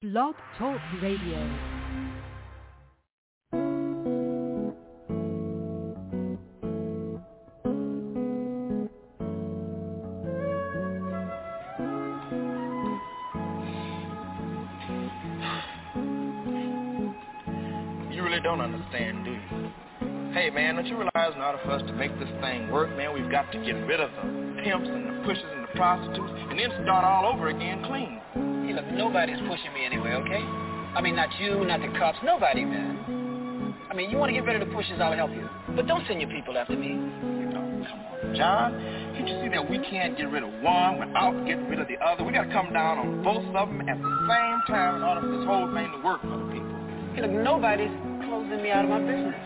Blog Talk Radio. Don't understand, do you? Hey, man, don't you realize in order for us to make this thing work, man, we've got to get rid of the pimps and the pushers and the prostitutes and then start all over again clean. Hey, look, nobody's pushing me anyway, okay? I mean, not you, not the cops, nobody, man. I mean, you want to get rid of the pushers, I'll help you. But don't send your people after me. Oh, come on, John. Can't you see that we can't get rid of one without getting rid of the other? We got to come down on both of them at the same time in order for this whole thing to work for the people. Hey, look, nobody's closing me out of my business.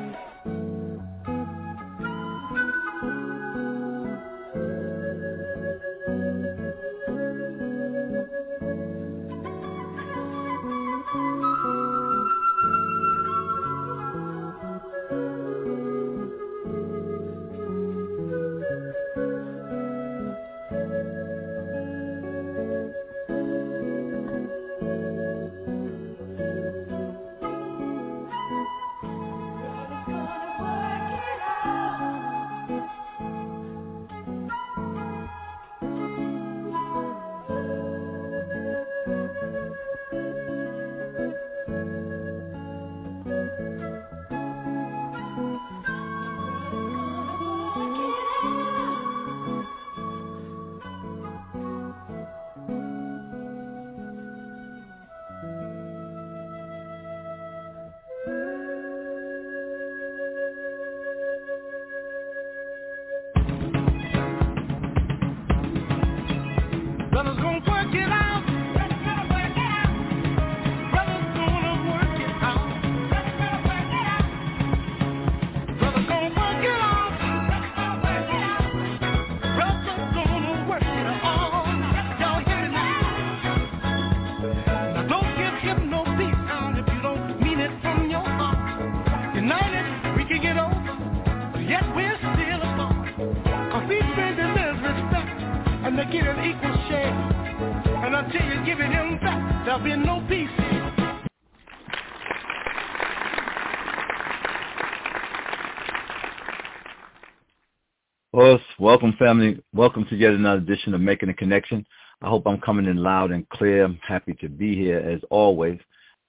Welcome, family. Welcome to yet another edition of Making a Connection. I hope I'm coming in loud and clear. I'm happy to be here, as always.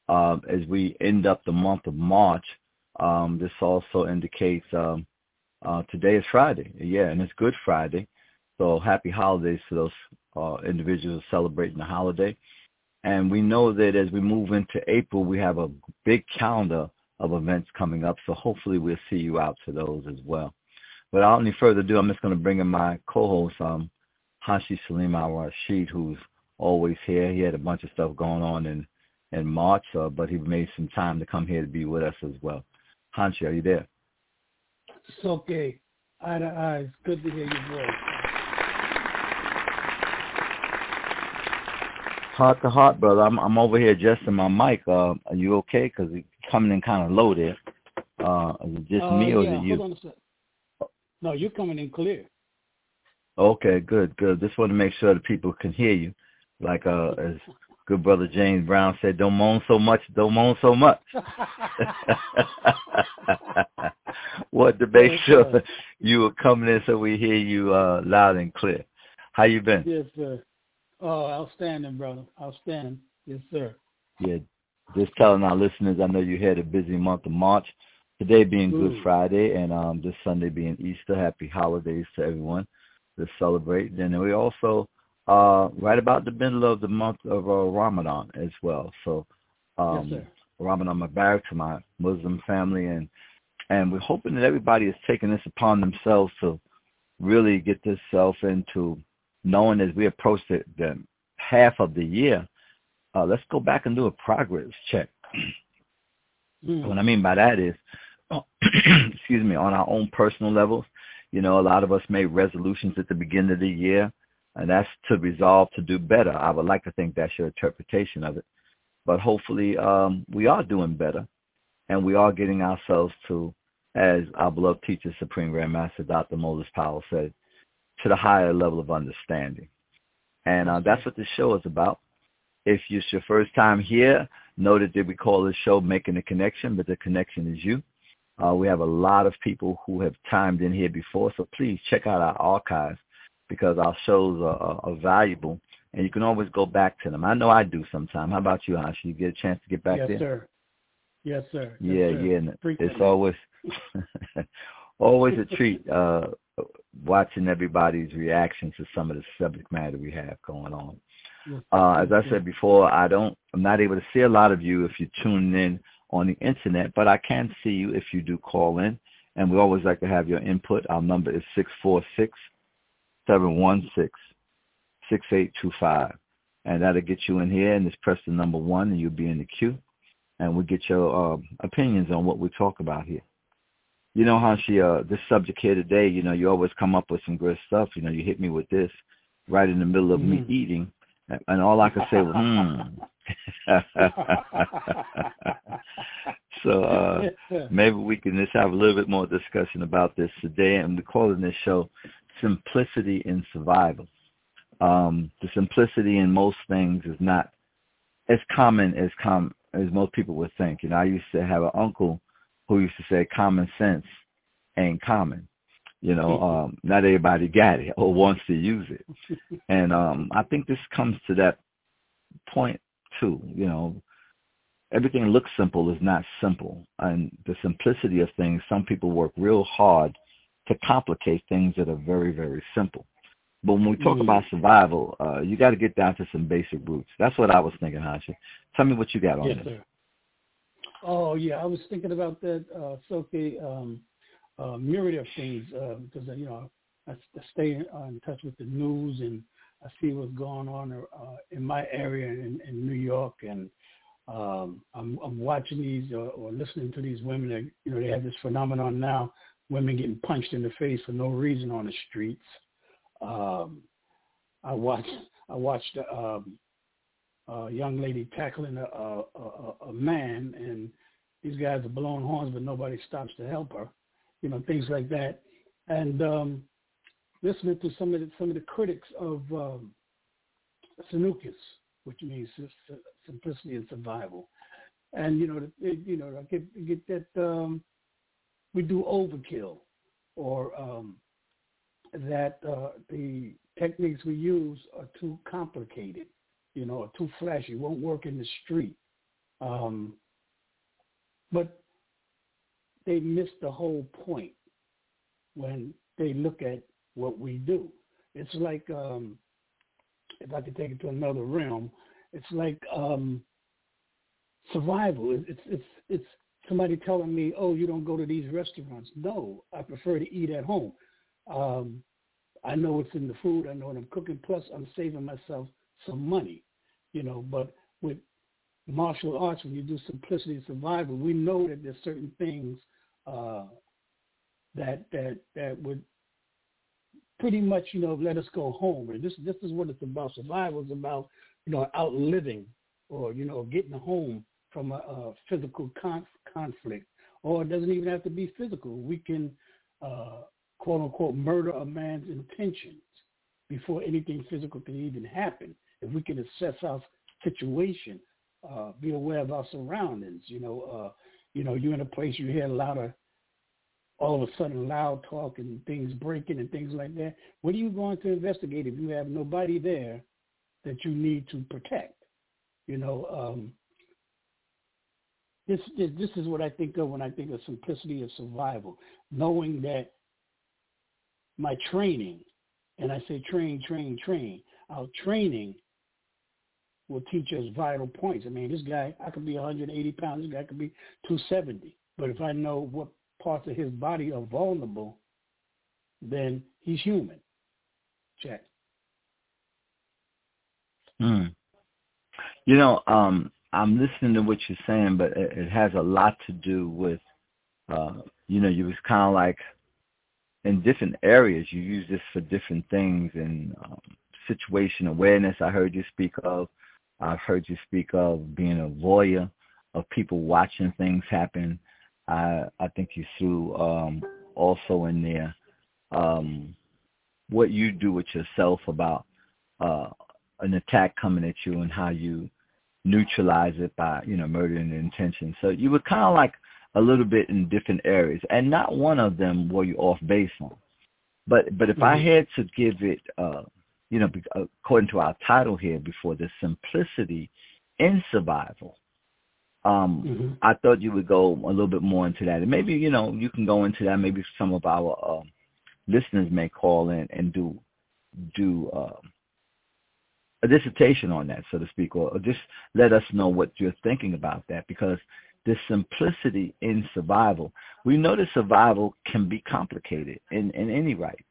As we end up the month of March, this also indicates today is Friday. Yeah, and it's Good Friday. So happy holidays to those individuals celebrating the holiday. And we know that as we move into April, we have a big calendar of events coming up. So hopefully we'll see you out to those as well. Without any further ado, I'm just going to bring in my co-host, Hanshi Salim Al-Rashid, who's always here. He had a bunch of stuff going on in March, but he made some time to come here to be with us as well. Hanshi, are you there? It's okay. Eye to eye. It's good to hear your voice. Heart to heart, brother. I'm over here adjusting my mic. Are you okay? Because it's coming in kind of low there. Is it just me or is it you? Hold on a second. No, you're coming in clear. Okay, good. Just want to make sure the people can hear you. Like as good brother James Brown said, don't moan so much. Want to make sure you were coming in so we hear you loud and clear. How you been? Yes, sir. Oh, outstanding, brother. Outstanding. Yes, sir. Yeah, just telling our listeners, I know you had a busy month of March. Today being Good Friday and this Sunday being Easter. Happy holidays to everyone to celebrate. And we also right about the middle of the month of Ramadan as well. So yes, Ramadan Mubarak to my Muslim family. And we're hoping that everybody is taking this upon themselves to really get themselves into knowing as we approach the half of the year, let's go back and do a progress check. What I mean by that is, excuse me, on our own personal levels, you know, a lot of us made resolutions at the beginning of the year, and that's to resolve to do better. I would like to think that's your interpretation of it. But hopefully we are doing better, and we are getting ourselves to, as our beloved teacher, Supreme Grand Master Dr. Moses Powell said, to the higher level of understanding. And that's what this show is about. If it's your first time here, note that we call this show Making a Connection, but the connection is you. We have a lot of people who have chimed in here before, so please check out our archives because our shows are valuable, and you can always go back to them. I know I do sometimes. How about you, Hanshi? You get a chance to get back there? Yes, sir. Yes, sir. Yeah. It's always always a treat watching everybody's reaction to some of the subject matter we have going on. As I said before, I'm not able to see a lot of you if you're tuning in on the internet, but I can see you if you do call in, and we always like to have your input. Our number is 646-716-6825, and that'll get you in here, and just press the number 1, and you'll be in the queue, and we'll get your opinions on what we talk about here. You know, Hanshi, this subject here today, you know, you always come up with some good stuff. You know, you hit me with this right in the middle of me eating, and all I could say was, So maybe we can just have a little bit more discussion about this today, and we're calling this show Simplicity in Survival. The simplicity in most things is not as common as most people would think. You know, I used to have an uncle who used to say common sense ain't common. You know, not everybody got it or wants to use it. And I think this comes to that point too. You know, everything looks simple is not simple. And the simplicity of things, some people work real hard to complicate things that are very, very simple. But when we talk about survival, you got to get down to some basic roots. That's what I was thinking, Hanshi. Tell me what you got on this. Sir. Oh, yeah, I was thinking about that, Soke, myriad of things, because, you know, I stay in touch with the news, and I see what's going on in my area in New York, and I'm watching these or listening to these women that, you know, they have this phenomenon now, women getting punched in the face for no reason on the streets. I watched a young lady tackling a man, and these guys are blowing horns, but nobody stops to help her. You know, things like that. And listening to some of the critics of Sanukis, which means simplicity and survival. And I get that we do overkill, or that the techniques we use are too complicated, you know, or too flashy, won't work in the street. But they miss the whole point when they look at what we do. It's like, if I could take it to another realm, it's like survival. It's somebody telling me, oh, you don't go to these restaurants. No, I prefer to eat at home. I know what's in the food. I know what I'm cooking. Plus, I'm saving myself some money, you know. But with martial arts, when you do simplicity and survival, we know that there's certain things that would pretty much, you know, let us go home. And this is what it's about. Survival is about, you know, outliving, or, you know, getting home from a physical conflict. Or it doesn't even have to be physical. We can, quote unquote, murder a man's intentions before anything physical can even happen. If we can assess our situation, be aware of our surroundings, you're in a place you hear a lot of, all of a sudden, loud talk and things breaking and things like that. What are you going to investigate if you have nobody there that you need to protect? You know, this is what I think of when I think of simplicity of survival, knowing that my training, and I say train, our training will teach us vital points. I mean, this guy, I could be 180 pounds, this guy could be 270. But if I know what parts of his body are vulnerable, then he's human. Check. You know, I'm listening to what you're saying, but it has a lot to do with, you was kind of like in different areas. You use this for different things, and situation awareness I heard you speak of. I've heard you speak of being a voyeur, of people watching things happen. I think you threw also in there what you do with yourself about an attack coming at you and how you neutralize it by, murdering the intention. So you were kind of like a little bit in different areas, and not one of them were you off base on. But if I had to give it, according to our title here before, the simplicity in survival, I thought you would go a little bit more into that. And maybe, you can go into that. Maybe some of our listeners may call in and do a dissertation on that, so to speak, or just let us know what you're thinking about that, because the simplicity in survival, we know that survival can be complicated in any right.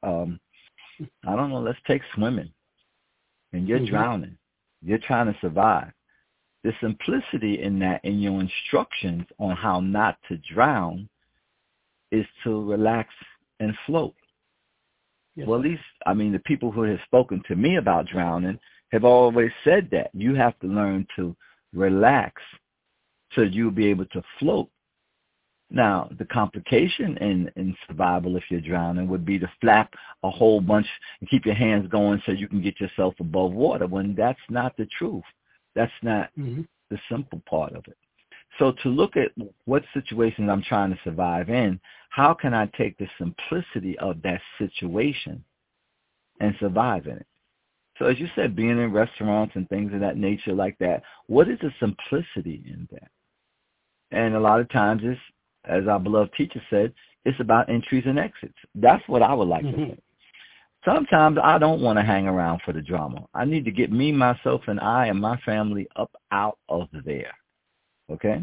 I don't know, let's take swimming, and you're drowning. You're trying to survive. The simplicity in that, in your instructions on how not to drown, is to relax and float. Yes. Well, at least, the people who have spoken to me about drowning have always said that. You have to learn to relax so you'll be able to float. Now, the complication in survival, if you're drowning, would be to flap a whole bunch and keep your hands going so you can get yourself above water, when that's not the truth. That's not the simple part of it. So to look at what situations I'm trying to survive in, how can I take the simplicity of that situation and survive in it? So as you said, being in restaurants and things of that nature like that, what is the simplicity in that? And a lot of times it's, as our beloved teacher said, it's about entries and exits. That's what I would like to say. Sometimes I don't want to hang around for the drama. I need to get me, myself, and I and my family up out of there. Okay?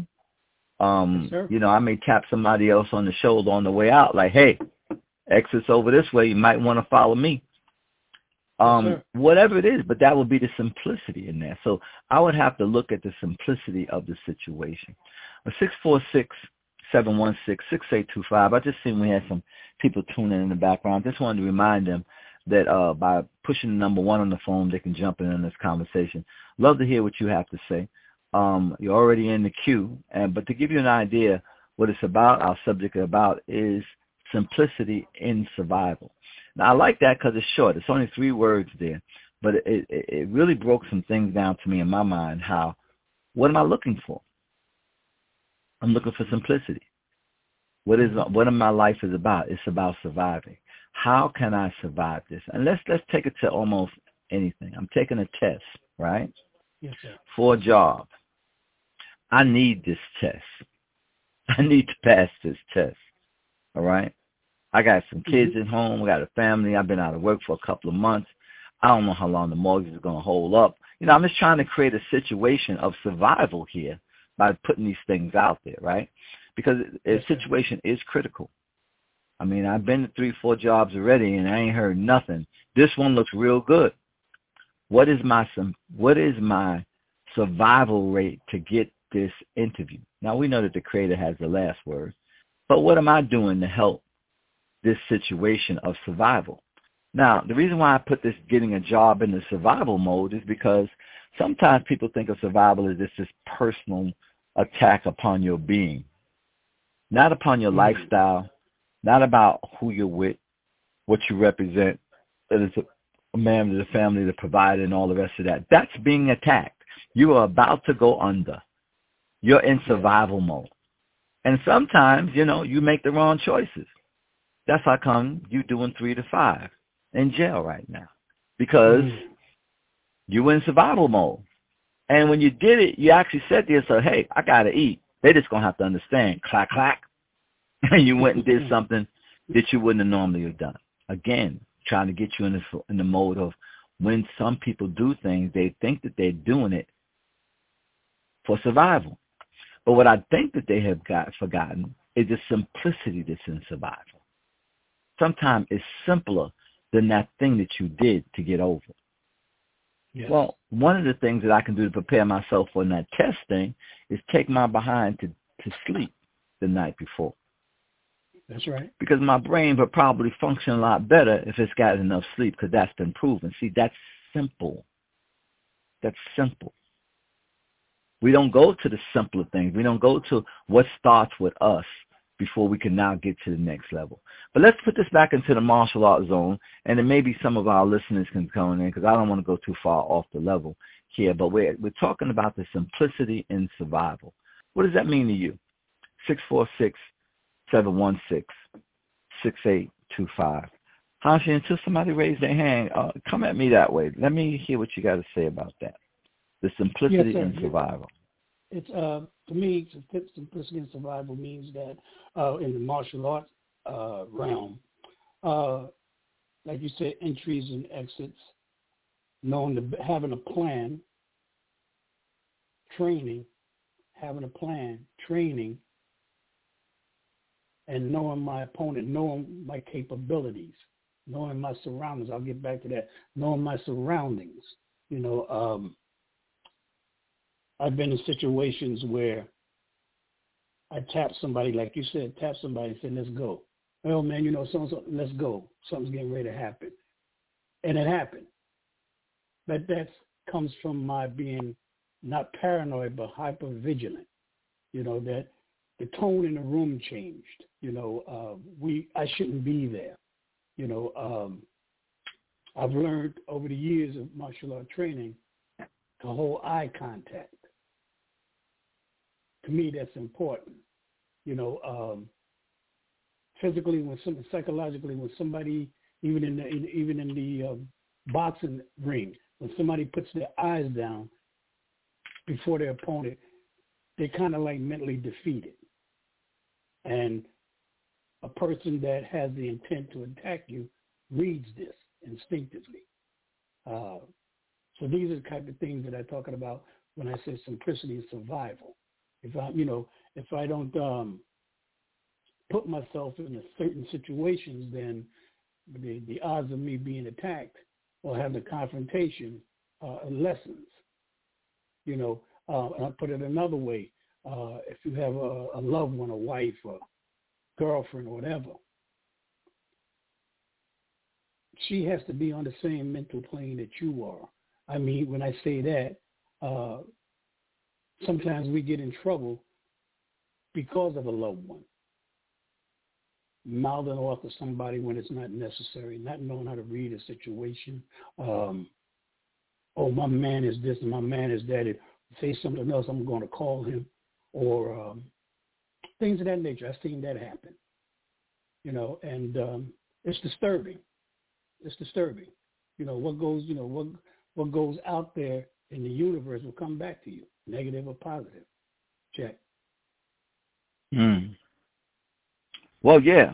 I may tap somebody else on the shoulder on the way out, like, hey, exit's over this way. You might want to follow me. Whatever it is, but that would be the simplicity in there. So I would have to look at the simplicity of the situation. 646-716-6825. I just seen we had some people tuning in the background. Just wanted to remind them that by pushing the number 1 on the phone, they can jump in this conversation. Love to hear what you have to say. You're already in the queue, but to give you an idea what it's about, our subject about is simplicity in survival. Now, I like that because it's short. It's only 3 words there, but it really broke some things down to me in my mind. What am I looking for? I'm looking for simplicity. What my life is about? It's about surviving. How can I survive this? And let's take it to almost anything. I'm taking a test, right? Yes, sir. For a job. I need this test. I need to pass this test. All right? I got some kids at home. I got a family. I've been out of work for a couple of months. I don't know how long the mortgage is going to hold up. I'm just trying to create a situation of survival here by putting these things out there, right? Because the situation is critical. I've been to 3-4 jobs already, and I ain't heard nothing. This one looks real good. What is my survival rate to get this interview? Now, we know that the Creator has the last word, but what am I doing to help this situation of survival? Now, the reason why I put this getting a job in the survival mode is because sometimes people think of survival as this personal attack upon your being, not upon your lifestyle, not about who you're with, what you represent, that is a man of the family, the provider, and all the rest of that. That's being attacked. You are about to go under. You're in survival mode. And sometimes, you make the wrong choices. That's how come you're doing 3 to 5 in jail right now, because you were in survival mode. And when you did it, you actually said to yourself, hey, I got to eat. They're just going to have to understand. Clack, clack. And you went and did something that you wouldn't have normally have done. Again, trying to get you in the mode of when some people do things, they think that they're doing it for survival. But what I think that they have forgotten is the simplicity that's in survival. Sometimes it's simpler than that thing that you did to get over. Yes. Well, one of the things that I can do to prepare myself for that test thing is take my behind to sleep the night before. That's right. Because my brain would probably function a lot better if it's got enough sleep, because that's been proven. See, that's simple. That's simple. We don't go to the simpler things. We don't go to what starts with us before we can now get to the next level. But let's put this back into the martial art zone, and then maybe some of our listeners can come in, because I don't want to go too far off the level here, but we're talking about the simplicity in survival. What does that mean to you? 646-716-6825. Hanshi, until somebody raise their hand, come at me that way. Let me hear what you got to say about that. The simplicity in survival. It's to me, simplicity in survival means that in the martial arts realm, like you said, entries and exits, having a plan, training, and knowing my opponent, knowing my capabilities, knowing my surroundings. I'll get back to that. Knowing my surroundings. I've been in situations where I tap somebody, like you said, and say, let's go. Oh, man, so let's go. Something's getting ready to happen. And it happened. But that comes from my being not paranoid, but hyper-vigilant. That the tone in the room changed. I shouldn't be there. I've learned over the years of martial art training to hold eye contact. To me, that's important. Physically, psychologically, when somebody, even in the boxing ring, when somebody puts their eyes down before their opponent, they're kind of like mentally defeated. And a person that has the intent to attack you reads this instinctively. So these are the type of things that I'm talking about when I say simplicity and survival. If I don't put myself in certain situations, then the odds of me being attacked or having a confrontation lessens. And I'll put it another way. If you have a loved one, a wife, or girlfriend, or whatever, she has to be on the same mental plane that you are. I mean, when I say that, sometimes we get in trouble because of a loved one. Mouthing off to somebody when it's not necessary, not knowing how to read a situation. My man is this and my man is that. If say something else, I'm going to call him. Or things of that nature. I've seen that happen. And it's disturbing. It's disturbing. What goes out there in the universe will come back to you, negative or positive. Check. Well, yeah,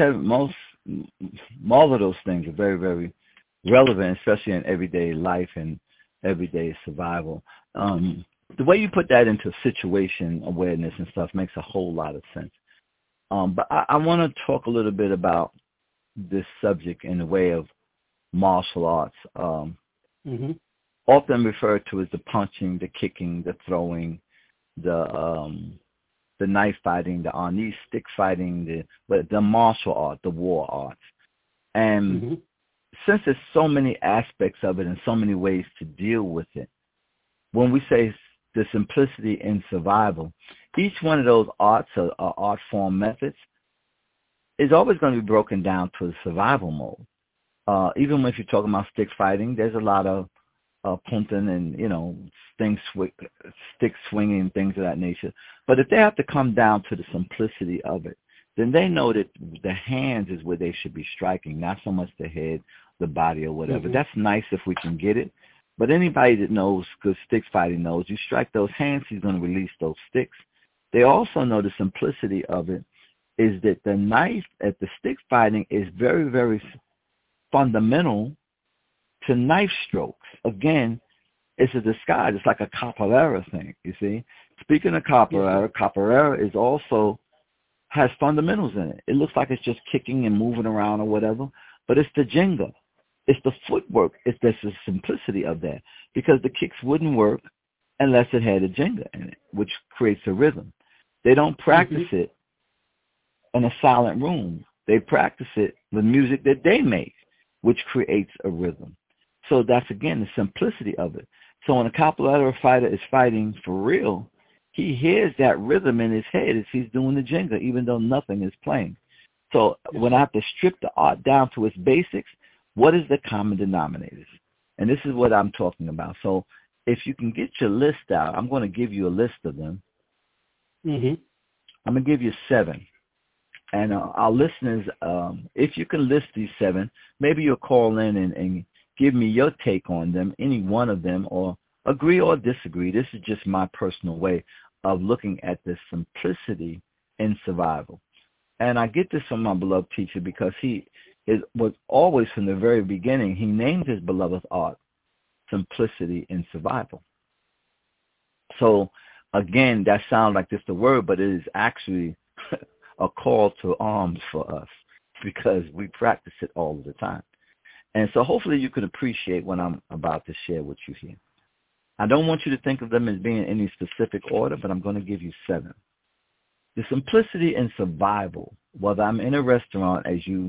all of those things are very, very relevant, especially in everyday life and everyday survival. The way you put that into situation awareness and stuff makes a whole lot of sense. But I want to talk a little bit about this subject in the way of martial arts. Often referred to as the punching, the kicking, the throwing, the knife fighting, the on-knee stick fighting, the martial art, the war arts. And since there's so many aspects of it and so many ways to deal with it, when we say the simplicity in survival, each one of those arts or art form methods is always going to be broken down to a survival mode. Even if you're talking about stick fighting, there's a lot of punting and, stick swinging and things of that nature. But if they have to come down to the simplicity of it, then they know that the hands is where they should be striking, not so much the head, the body, or whatever. That's nice if we can get it. But anybody that knows good stick fighting knows you strike those hands, he's going to release those sticks. They also know the simplicity of it is that the knife at the stick fighting is very, very fundamental to knife strokes. Again, it's a disguise. It's like a capoeira thing, you see. Speaking of capoeira is also has fundamentals in it. It looks like it's just kicking and moving around or whatever, but it's the jenga. It's the footwork. It's the simplicity of that, because the kicks wouldn't work unless it had a jenga in it, which creates a rhythm. They don't practice it in a silent room. They practice it with music that they make, which creates a rhythm. So that's, again, the simplicity of it. So when a capoeira fighter is fighting for real, he hears that rhythm in his head as he's doing the jingle, even though nothing is playing. So when I have to strip the art down to its basics, what is the common denominators? And this is what I'm talking about. So if you can get your list out, I'm going to give you a list of them. Mm-hmm. I'm going to give you 7. And our listeners, if you can list these 7, maybe you'll call in and give me your take on them, any one of them, or agree or disagree. This is just my personal way of looking at the simplicity in survival. And I get this from my beloved teacher because he was always from the very beginning, he named his beloved art Simplicity in Survival. So, again, that sounds like just a word, but it is actually a call to arms for us because we practice it all the time. And so hopefully you can appreciate what I'm about to share with you here. I don't want you to think of them as being in any specific order, but I'm going to give you 7. The simplicity in survival, whether I'm in a restaurant, as you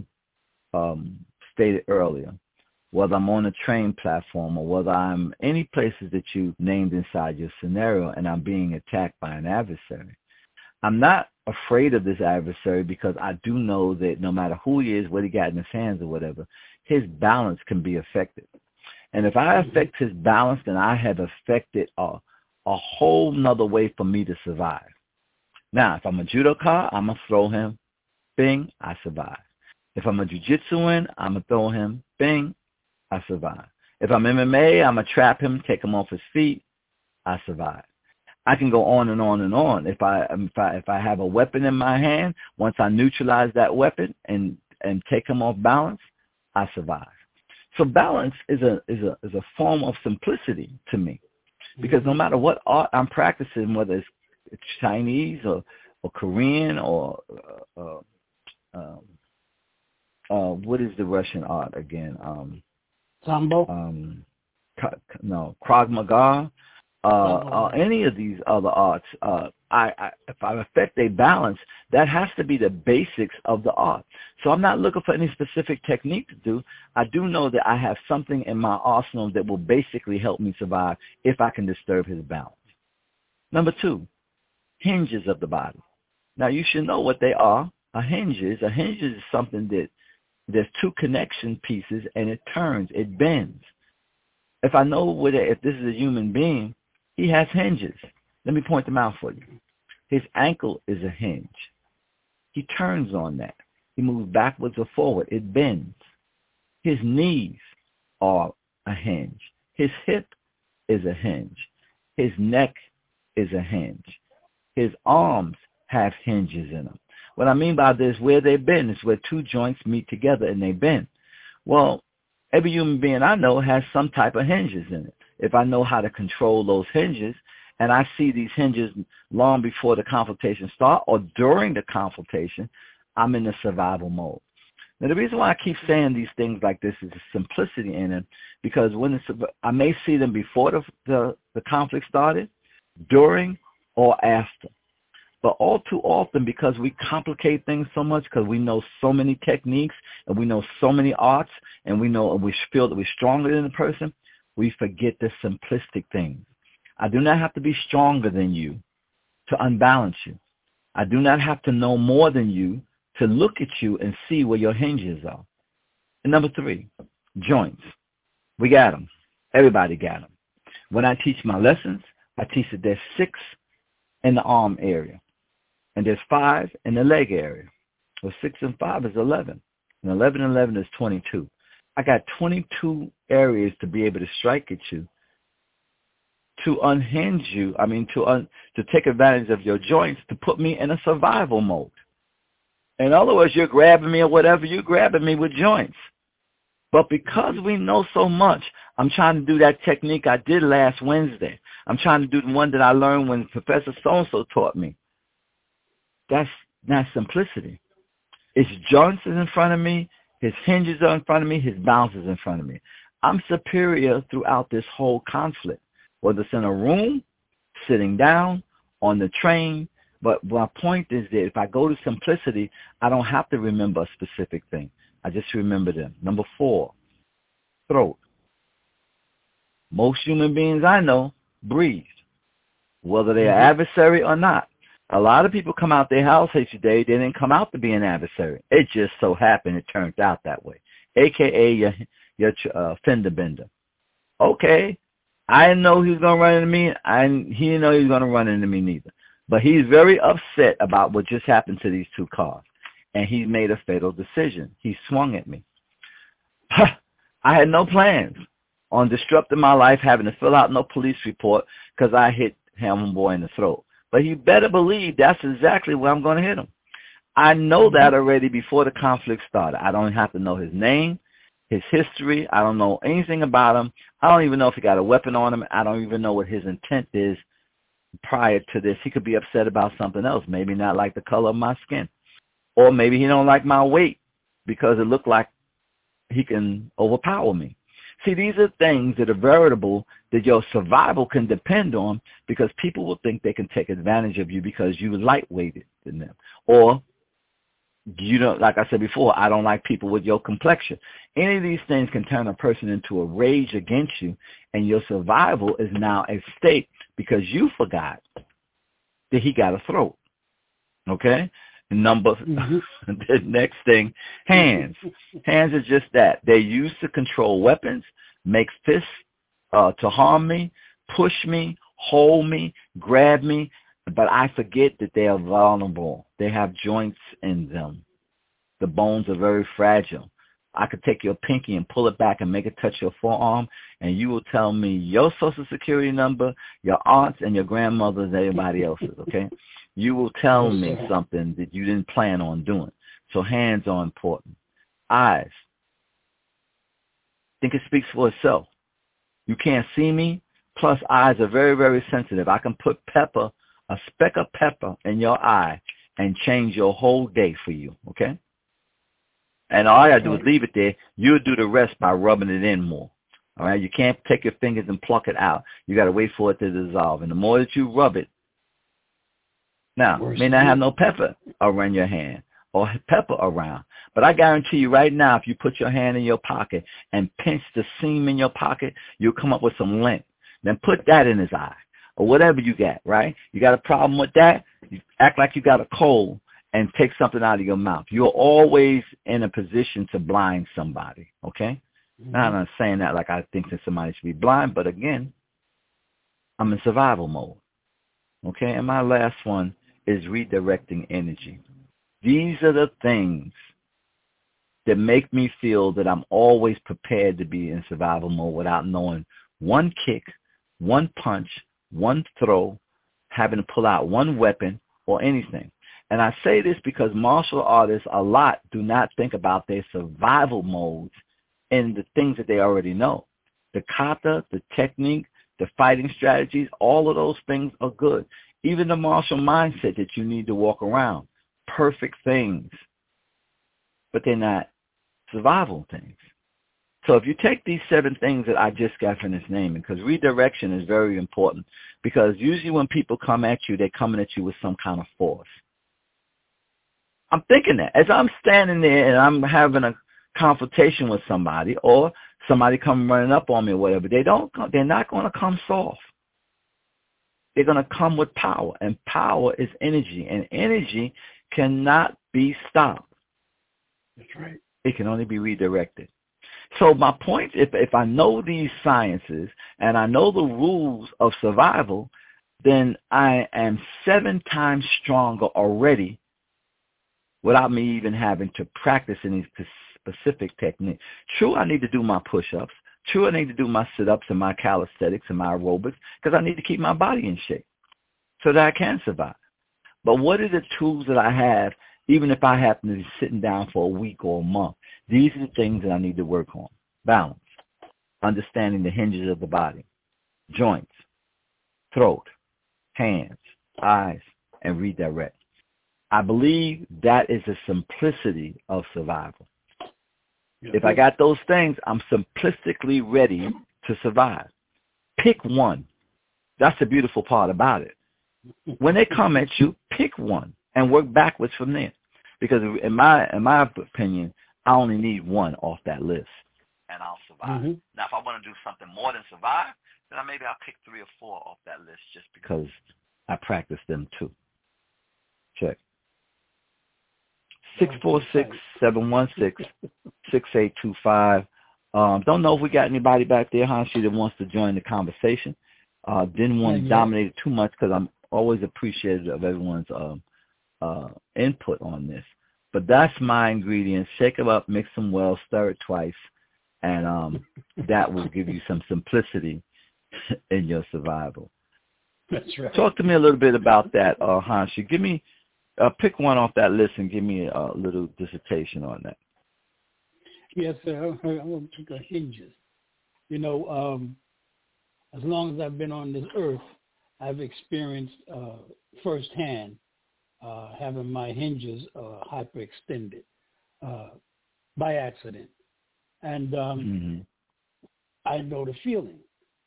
stated earlier, whether I'm on a train platform, or whether I'm any places that you named inside your scenario and I'm being attacked by an adversary, I'm not afraid of this adversary because I do know that no matter who he is, what he got in his hands or whatever, his balance can be affected. And if I affect his balance, then I have affected a whole nother way for me to survive. Now, if I'm a judoka, I'm going to throw him. Bing, I survive. If I'm a jiu-jitsuan, I'm going to throw him. Bing, I survive. If I'm MMA, I'm going to trap him, take him off his feet. I survive. I can go on and on and on. If I have a weapon in my hand, once I neutralize that weapon and take him off balance, I survive. So balance is a form of simplicity to me, because no matter what art I'm practicing, whether it's Chinese or Korean or what is the Russian art again? Sambo? Krav Maga. Any of these other arts, if I affect a balance, that has to be the basics of the art. So I'm not looking for any specific technique to do. I do know that I have something in my arsenal that will basically help me survive if I can disturb his balance. Number 2, hinges of the body. Now, you should know what they are. A hinge is something that there's 2 connection pieces and it turns, it bends. If I know if this is a human being, he has hinges. Let me point them out for you. His ankle is a hinge. He turns on that. He moves backwards or forward. It bends. His knees are a hinge. His hip is a hinge. His neck is a hinge. His arms have hinges in them. What I mean by this, where they bend is where 2 joints meet together and they bend. Well, every human being I know has some type of hinges in it. If I know how to control those hinges, and I see these hinges long before the confrontation starts or during the confrontation, I'm in the survival mode. Now, the reason why I keep saying these things like this is the simplicity in it, because I may see them before the conflict started, during, or after. But all too often, because we complicate things so much, because we know so many techniques and we know so many arts, and we feel that we're stronger than the person, we forget the simplistic things. I do not have to be stronger than you to unbalance you. I do not have to know more than you to look at you and see where your hinges are. And number 3, joints. We got them. Everybody got them. When I teach my lessons, I teach that there's 6 in the arm area, and there's 5 in the leg area. Well, 6 and 5 is 11, and 11 and 11 is 22. I got 22 areas to be able to strike at you, to unhinge you, to take advantage of your joints, to put me in a survival mode. In other words, you're grabbing me or whatever, you're grabbing me with joints. But because we know so much, I'm trying to do that technique I did last Wednesday. I'm trying to do the one that I learned when Professor so-and-so taught me. That's not simplicity. His joints is in front of me, his hinges are in front of me, his balance is in front of me. I'm superior throughout this whole conflict, whether it's in a room, sitting down, on the train. But my point is that if I go to simplicity, I don't have to remember a specific thing. I just remember them. Number 4, throat. Most human beings I know breathe. whether they're adversary or not. A lot of people come out their house here today, they didn't come out to be an adversary. It just so happened it turned out that way, a.k.a. your fender bender. Okay, I didn't know he was going to run into me. He didn't know he was going to run into me neither. But he's very upset about what just happened to these two cars, and he made a fatal decision. He swung at me. I had no plans on disrupting my life, having to fill out no police report because I hit homeboy in the throat. But you better believe that's exactly where I'm going to hit him. I know that already before the conflict started. I don't have to know his name, his history. I don't know anything about him. I don't even know if he got a weapon on him. I don't even know what his intent is prior to this. He could be upset about something else, maybe not like the color of my skin. Or maybe he don't like my weight because it looked like he can overpower me. See, these are things that are veritable that your survival can depend on, because people will think they can take advantage of you because you lightweighted than them. Or, you know, like I said before, I don't like people with your complexion. Any of these things can turn a person into a rage against you, and your survival is now at stake because you forgot that he got a throat. Okay? The next thing, hands. Hands is just that. They're used to control weapons, make fists to harm me, push me, hold me, grab me, but I forget that they are vulnerable. They have joints in them. The bones are very fragile. I could take your pinky and pull it back and make it touch your forearm, and you will tell me your Social Security number, your aunts, and your grandmothers, and everybody else's, okay? You will tell me something that you didn't plan on doing. So hands are important. Eyes. I think it speaks for itself. You can't see me, plus eyes are very, very sensitive. I can put pepper, a speck of pepper in your eye and change your whole day for you, okay? And all I got to do is leave it there. You'll do the rest by rubbing it in more. All right? You can't take your fingers and pluck it out. You got to wait for it to dissolve. And the more that you rub it, now, may not have no pepper around your hand or pepper around, but I guarantee you right now, if you put your hand in your pocket and pinch the seam in your pocket, you'll come up with some lint. Then put that in his eye or whatever you got, right? You got a problem with that? You act like you got a cold and take something out of your mouth. You're always in a position to blind somebody, okay? Now, I'm not saying that like I think that somebody should be blind, but again, I'm in survival mode, okay? And my last one is redirecting energy. These are the things that make me feel that I'm always prepared to be in survival mode without knowing one kick, one punch, one throw, having to pull out one weapon or anything. And I say this because martial artists a lot do not think about their survival modes and the things that they already know. The kata, the technique, the fighting strategies, all of those things are good. Even the martial mindset that you need to walk around. Perfect things. But they're not survival things. So if you take these 7 things that I just got finished naming, because redirection is very important, because usually when people come at you, they're coming at you with some kind of force. I'm thinking that. As I'm standing there and I'm having a confrontation with somebody, or somebody come running up on me or whatever, they're not going to come soft. They're going to come with power, and power is energy, and energy cannot be stopped. That's right. It can only be redirected. So my point, if I know these sciences and I know the rules of survival, then I am 7 times stronger already without me even having to practice any specific technique. True, I need to do my push-ups. True, I need to do my sit-ups and my calisthenics and my aerobics because I need to keep my body in shape so that I can survive. But what are the tools that I have, even if I happen to be sitting down for a week or a month? These are the things that I need to work on. Balance, understanding the hinges of the body, joints, throat, hands, eyes, and redirect. I believe that is the simplicity of survival. If I got those things, I'm simplistically ready to survive. Pick one. That's the beautiful part about it. When they come at you, pick one and work backwards from there. Because in my opinion, I only need one off that list, and I'll survive. Now, if I want to do something more than survive, then maybe I'll pick 3 or 4 off that list just because I practice them too. Check. 646-716-6825. Don't know if we got anybody back there, Hanshi, that wants to join the conversation. Didn't want to dominate it too much because I'm always appreciative of everyone's input on this. But that's my ingredients. Shake it up, mix them well, stir it twice, and that will give you some simplicity in your survival. That's right. Talk to me a little bit about that, Hanshi. Give me, pick one off that list and give me a little dissertation on that. Yes, sir. I'm going to pick hinges. You know, as long as I've been on this earth, I've experienced firsthand having my hinges hyperextended by accident. And I know the feeling.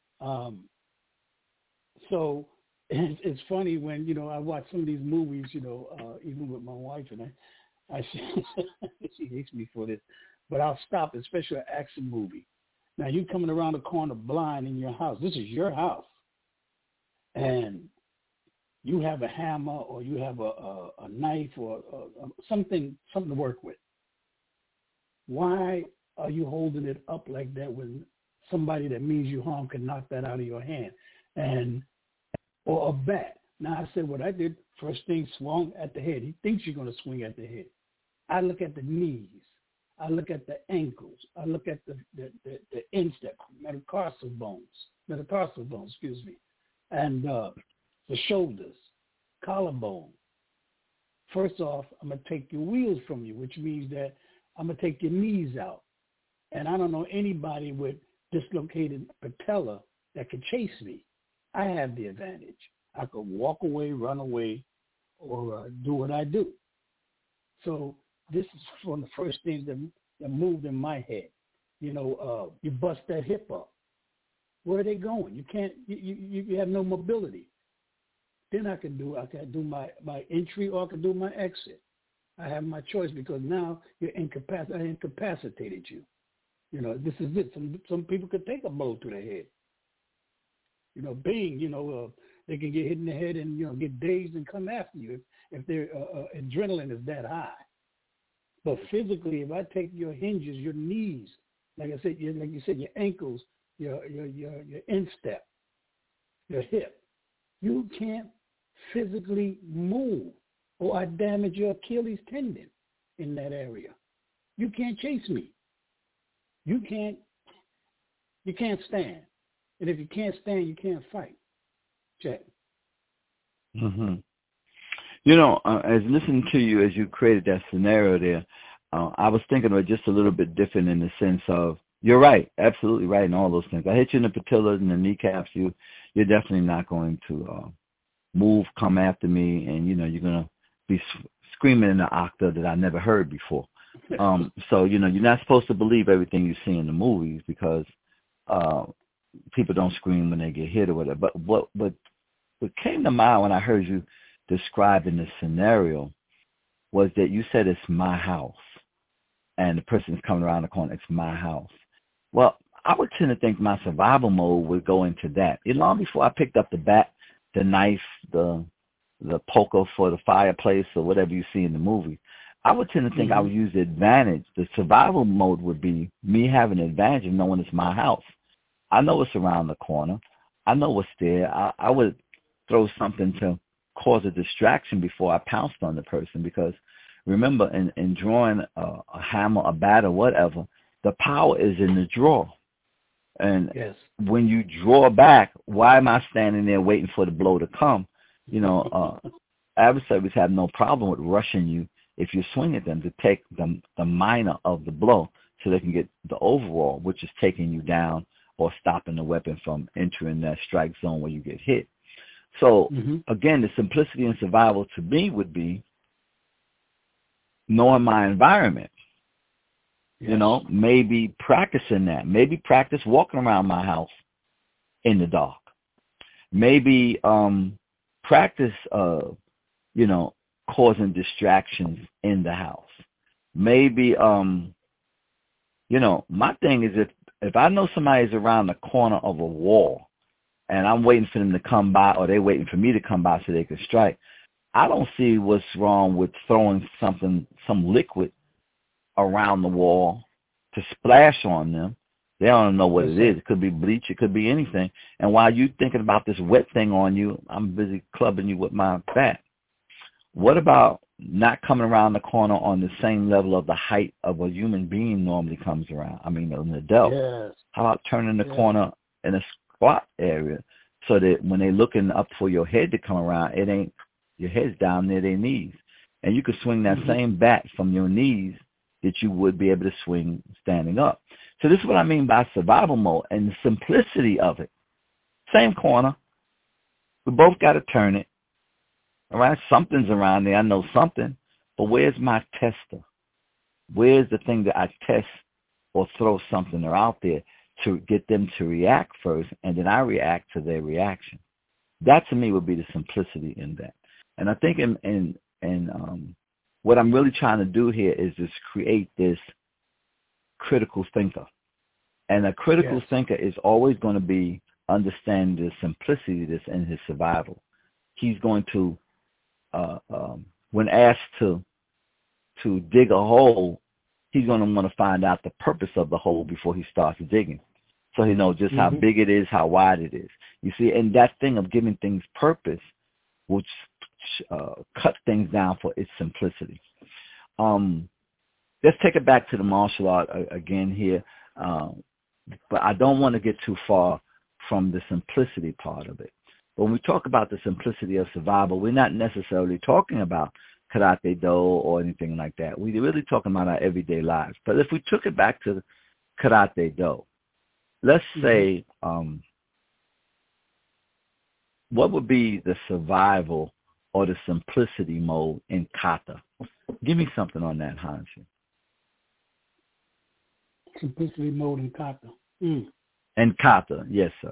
So it's funny when, you know, I watch some of these movies, you know, even with my wife, and I she hates me for this, but I'll stop, especially an action movie. Now, you coming around the corner blind in your house. This is your house. And you have a hammer or you have a knife or something to work with. Why are you holding it up like that when somebody that means you harm can knock that out of your hand? Or a bat. Now, I said what I did, first thing swung at the head. He thinks you're going to swing at the head. I look at the knees. I look at the ankles. I look at the instep, metatarsal bones, and the shoulders, collarbone. First off, I'm going to take your wheels from you, which means that I'm going to take your knees out. And I don't know anybody with dislocated patella that could chase me. I have the advantage. I could walk away, run away, or do what I do. So this is one of the first things that moved in my head. You know, you bust that hip up. Where are they going? You can't. You have no mobility. Then I can do my entry or I can do my exit. I have my choice because now I incapacitated you. You know, this is it. Some people could take a blow to the head. You know, they can get hit in the head and, you know, get dazed and come after you if their adrenaline is that high. But physically, if I take your hinges, your knees, like I said, like you said, your ankles, your instep, your hip, you can't physically move or I damage your Achilles tendon in that area. You can't chase me. You can't stand. And if you can't stand, you can't fight. Check. Mm-hmm. You know, as listening to you as you created that scenario there, I was thinking of it just a little bit different in the sense of, you're right, absolutely right in all those things. I hit you in the patella and the kneecaps, you're definitely not going to move, come after me, and, you know, you're going to be screaming in an octave that I never heard before. So, you know, you're not supposed to believe everything you see in the movies because people don't scream when they get hit or whatever. But what came to mind when I heard you describing the scenario was that you said it's my house and the person's coming around the corner, it's my house. Well, I would tend to think my survival mode would go into that. Long before I picked up the bat, the knife, the poker for the fireplace or whatever you see in the movie, I would tend to think I would use the advantage. The survival mode would be me having an advantage of knowing it's my house. I know it's around the corner. I know what's there. I would throw something to cause a distraction before I pounced on the person because remember, in drawing a hammer, a bat, or whatever, the power is in the draw. And when you draw back, why am I standing there waiting for the blow to come? You know, adversaries have no problem with rushing you if you swing at them to take the minor of the blow so they can get the overall, which is taking you down or stopping the weapon from entering that strike zone where you get hit. So, again, the simplicity in survival to me would be knowing my environment. You know, maybe practicing that. Maybe practice walking around my house in the dark. Maybe practice, you know, causing distractions in the house. Maybe, you know, my thing is if I know somebody's around the corner of a wall and I'm waiting for them to come by, or they're waiting for me to come by so they can strike. I don't see what's wrong with throwing some liquid around the wall to splash on them. They don't know what it is. It could be bleach. It could be anything. And while you're thinking about this wet thing on you, I'm busy clubbing you with my bat. What about not coming around the corner on the same level of the height of a human being normally comes around? I mean, an adult. Yes. How about turning the corner in a squat area so that when they're looking up for your head to come around, it ain't your head's down near their knees. And you could swing that same bat from your knees that you would be able to swing standing up. So this is what I mean by survival mode and the simplicity of it. Same corner. We both got to turn it. All right, something's around there. I know something. But where's my tester? Where's the thing that I test or throw something out there to get them to react first, and then I react to their reaction? That to me would be the simplicity in that. And I think in what I'm really trying to do here is just create this critical thinker. And a critical thinker is always going to be understanding the simplicity that's in his survival. He's going to, when asked to dig a hole, he's going to want to find out the purpose of the hole before he starts digging. So he knows just how big it is, how wide it is. You see, and that thing of giving things purpose will cut things down for its simplicity. Let's take it back to the martial art again here. But I don't want to get too far from the simplicity part of it. When we talk about the simplicity of survival, we're not necessarily talking about Karate Do or anything like that. We're really talking about our everyday lives. But if we took it back to Karate Do, let's say, what would be the survival or the simplicity mode in kata? Give me something on that, Hanshi. Simplicity mode in kata. And kata, yes, sir.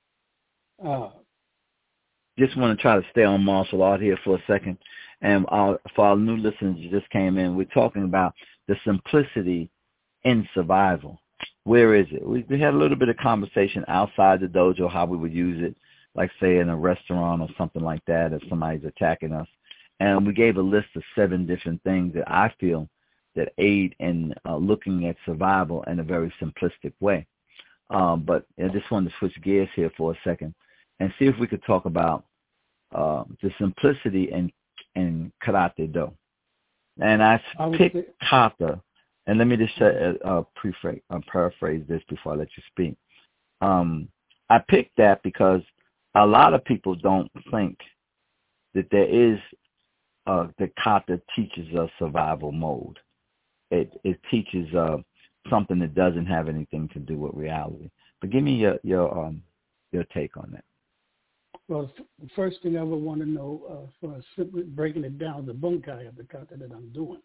Just want to try to stay on martial art here for a second. And for our new listeners who just came in, we're talking about the simplicity in survival. Where is it? We had a little bit of conversation outside the dojo, how we would use it, like say in a restaurant or something like that if somebody's attacking us. And we gave a list of 7 different things that I feel that aid in looking at survival in a very simplistic way. But I just wanted to switch gears here for a second and see if we could talk about the simplicity in Karate Do. And I picked kata, and let me just paraphrase this before I let you speak. I picked that because a lot of people don't think that there is that kata teaches us survival mode. It teaches something that doesn't have anything to do with reality. But give me your take on that. Well, the first thing I would want to know, for simply breaking it down, the bunkai of the kata that I'm doing.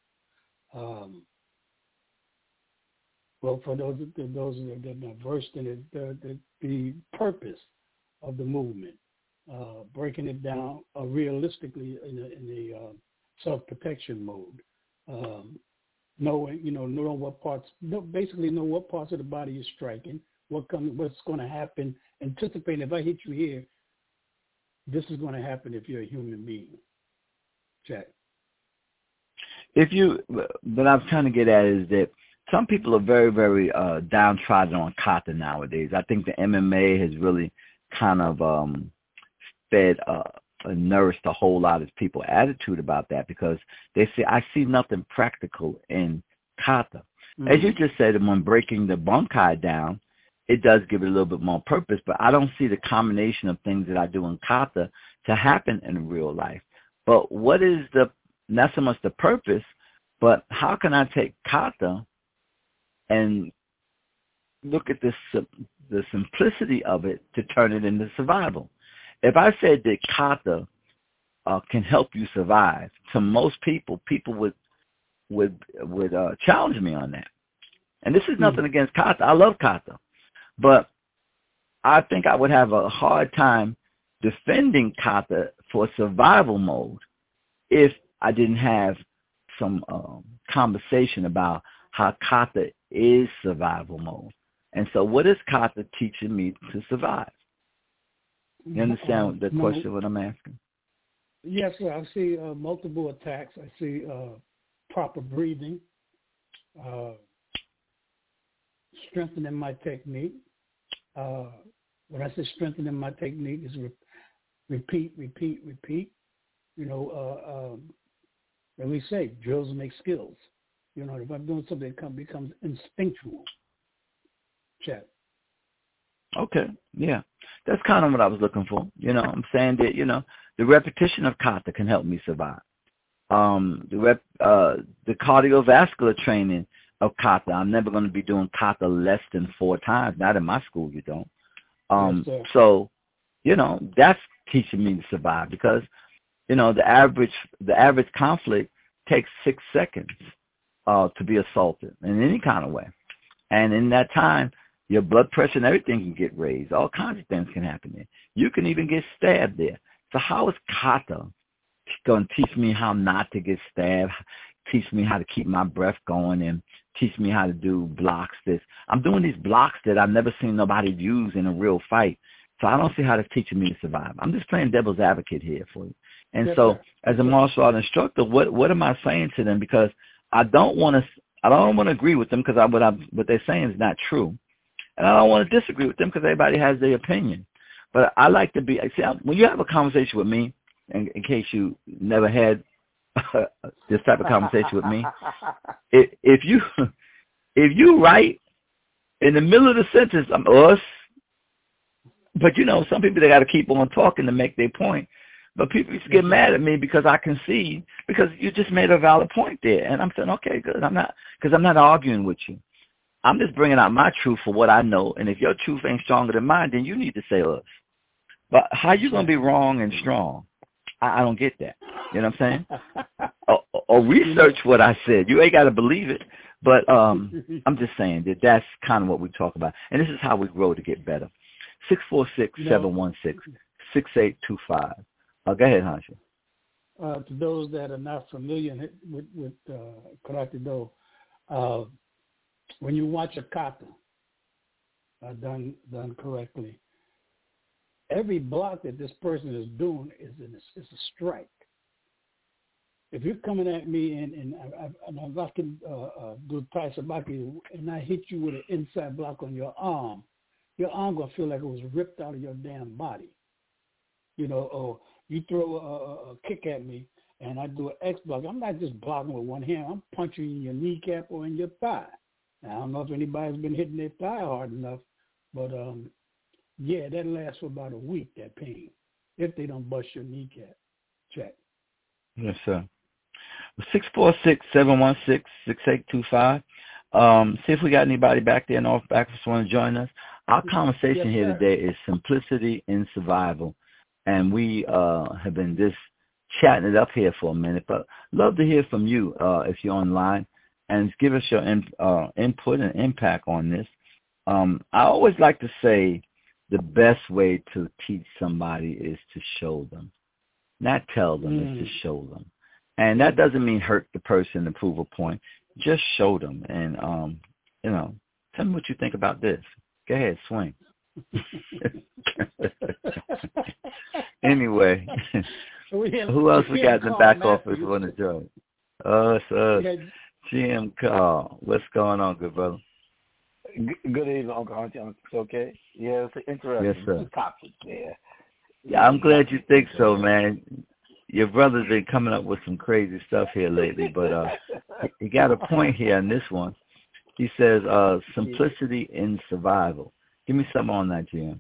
Well, for those that are not versed in it, the purpose of the movement, breaking it down realistically in the self-protection mode. Knowing what parts, basically know what parts of the body is striking, what's going to happen, anticipating if I hit you here, this is going to happen if you're a human being. Jack. What I'm trying to get at is that some people are very, very downtrodden on kata nowadays. I think the MMA has really kind of fed nourished a whole lot of people's attitude about that because they say, I see nothing practical in kata. As you just said, when breaking the bunkai down, it does give it a little bit more purpose, but I don't see the combination of things that I do in kata to happen in real life. But what is not so much the purpose, but how can I take kata and look at the simplicity of it to turn it into survival? If I said that kata can help you survive, to most people would challenge me on that. And this is nothing against kata. I love kata. But I think I would have a hard time defending kata for survival mode if I didn't have some conversation about how kata is survival mode. And so what is kata teaching me to survive? You understand the question what I'm asking? Yes, sir. I see multiple attacks. I see proper breathing, strengthening my technique. When I say strengthening my technique is repeat. You know, and we say drills make skills. You know, if I'm doing something that becomes instinctual. Chat. Okay, yeah. That's kind of what I was looking for. You know, I'm saying that, you know, the repetition of kata can help me survive. The cardiovascular training of kata, I'm never going to be doing kata less than 4 times. Not in my school, you don't. Yes, so, you know, that's teaching me to survive because, you know, the average conflict takes 6 seconds to be assaulted in any kind of way. And in that time, your blood pressure and everything can get raised. All kinds of things can happen there. You can even get stabbed there. So how is kata going to teach me how not to get stabbed, teach me how to keep my breath going, and teach me how to do blocks? I'm doing these blocks that I've never seen nobody use in a real fight. So I don't see how that's teaching me to survive. I'm just playing devil's advocate here for you. And yes, so sir. as a martial art instructor, what am I saying to them? Because I don't want to agree with them because what they're saying is not true. And I don't want to disagree with them because everybody has their opinion. But I like to be, when you have a conversation with me, in case you never had this type of conversation with me, if you write in the middle of the sentence, I'm us, but you know, some people, they got to keep on talking to make their point. But people used to get mad at me because I concede, because you just made a valid point there. And I'm saying, okay, good. I'm not arguing with you. I'm just bringing out my truth for what I know. And if your truth ain't stronger than mine, then you need to say us. But how you going to be wrong and strong? I don't get that. You know what I'm saying? or research what I said. You ain't got to believe it. But I'm just saying that that's kind of what we talk about. And this is how we grow to get better. 646-716-6825. Go ahead, Hansha. To those that are not familiar with Karate Do, when you watch a kata done correctly, every block that this person is doing is a strike. If you're coming at me and if I can do Tai Sabaki and I hit you with an inside block on your arm gonna feel like it was ripped out of your damn body. You know, or you throw a kick at me and I do an X block. I'm not just blocking with one hand. I'm punching you in your kneecap or in your thigh. Now, I don't know if anybody's been hitting their thigh hard enough, but yeah, that lasts for about a week, that pain, if they don't bust your kneecap. Check. Yes, sir. 646-716-6825. See if we got anybody back there in North Backwards want to join us. Our conversation here today is simplicity in survival. And we have been just chatting it up here for a minute, but love to hear from you if you're online, and give us your input and impact on this. I always like to say the best way to teach somebody is to show them, not tell them, is to show them. And that doesn't mean hurt the person to prove a point. Just show them. And, you know, tell me what you think about this. Go ahead, swing. Anyway, who else we got in the back office want to join? GM Carl. What's going on, good brother? Good evening, Uncle Hunter. It's okay? Yeah, it's interesting. Yes, sir. Topic there. Yeah, I'm glad you think so, man. Your brother's been coming up with some crazy stuff here lately, but he got a point here on this one. He says simplicity in survival. Give me something on that, GM.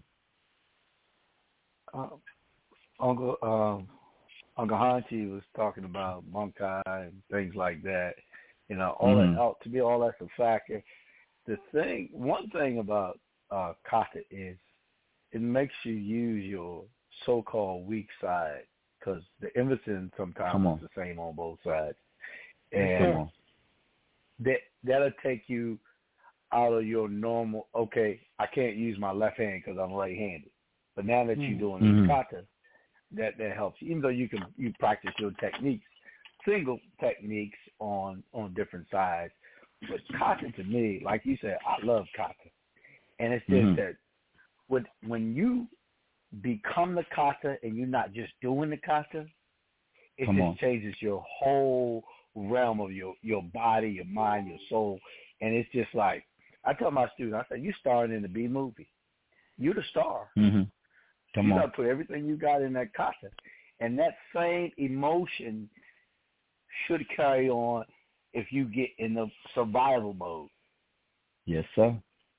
Uncle Hanchi was talking about Bunkai and things like that. You know, all that. To me, all that's a factor. One thing about kata is it makes you use your so-called weak side, because the emphasis sometimes is the same on both sides, and that'll take you out of your normal. Okay, I can't use my left hand because I'm right-handed, but now that you're doing kata, that helps you. Even though you practice your techniques, single techniques on different sides, but kata to me, like you said, I love kata, and it's just that when you become the kata and you're not just doing the kata, it just changes your whole realm of your body, your mind, your soul. And it's just like, I tell my students, I say, you starring in the B movie. You're the star. Mm-hmm. You got to put everything you got in that kata. And that same emotion should carry on if you get in the survival mode. Yes, sir.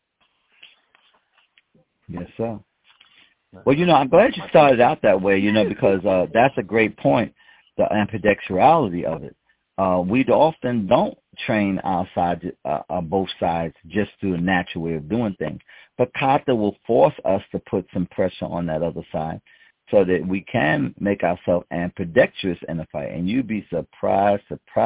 Yes, sir. Well, I'm glad you started out that way, because that's a great point, the ambidextrality of it. We often don't train our side, both sides, just through a natural way of doing things. But kata will force us to put some pressure on that other side so that we can make ourselves ambidextrous in a fight. And you'd be surprised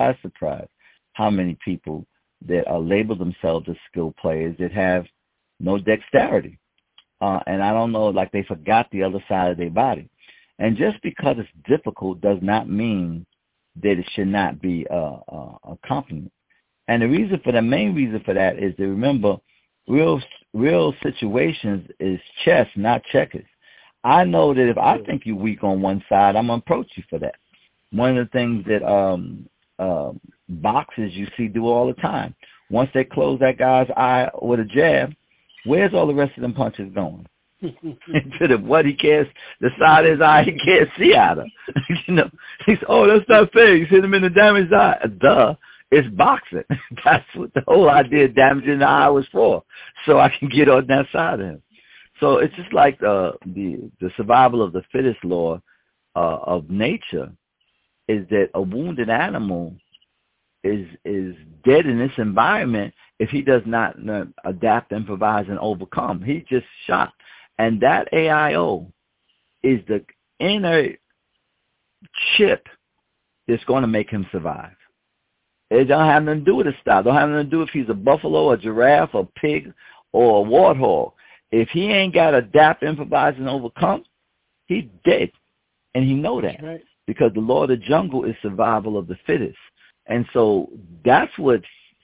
how many people that label themselves as skilled players that have no dexterity. And I don't know, like they forgot the other side of their body. And just because it's difficult does not mean that it should not be a compliment. And the main reason for that is to remember, real situations is chess, not checkers. I know that if I think you're weak on one side, I'm going to approach you for that. One of the things that boxers you see do all the time, once they close that guy's eye with a jab, where's all the rest of them punches going? Into what he can't, the side of his eye he can't see out of. He's, that's not fair. You hit him in the damaged eye. Duh. It's boxing. That's what the whole idea of damaging the eye was for, so I can get on that side of him. So it's just like the survival of the fittest law of nature is that a wounded animal is dead in this environment if he does not adapt, improvise, and overcome. He's just shot. And that AIO is the inner chip that's going to make him survive. It don't have nothing to do with his style. It don't have nothing to do if he's a buffalo, a giraffe, a pig, or a warthog. If he ain't got to adapt, improvise, and overcome, he's dead. And he know that. Right. Because the law of the jungle is survival of the fittest. And so that's what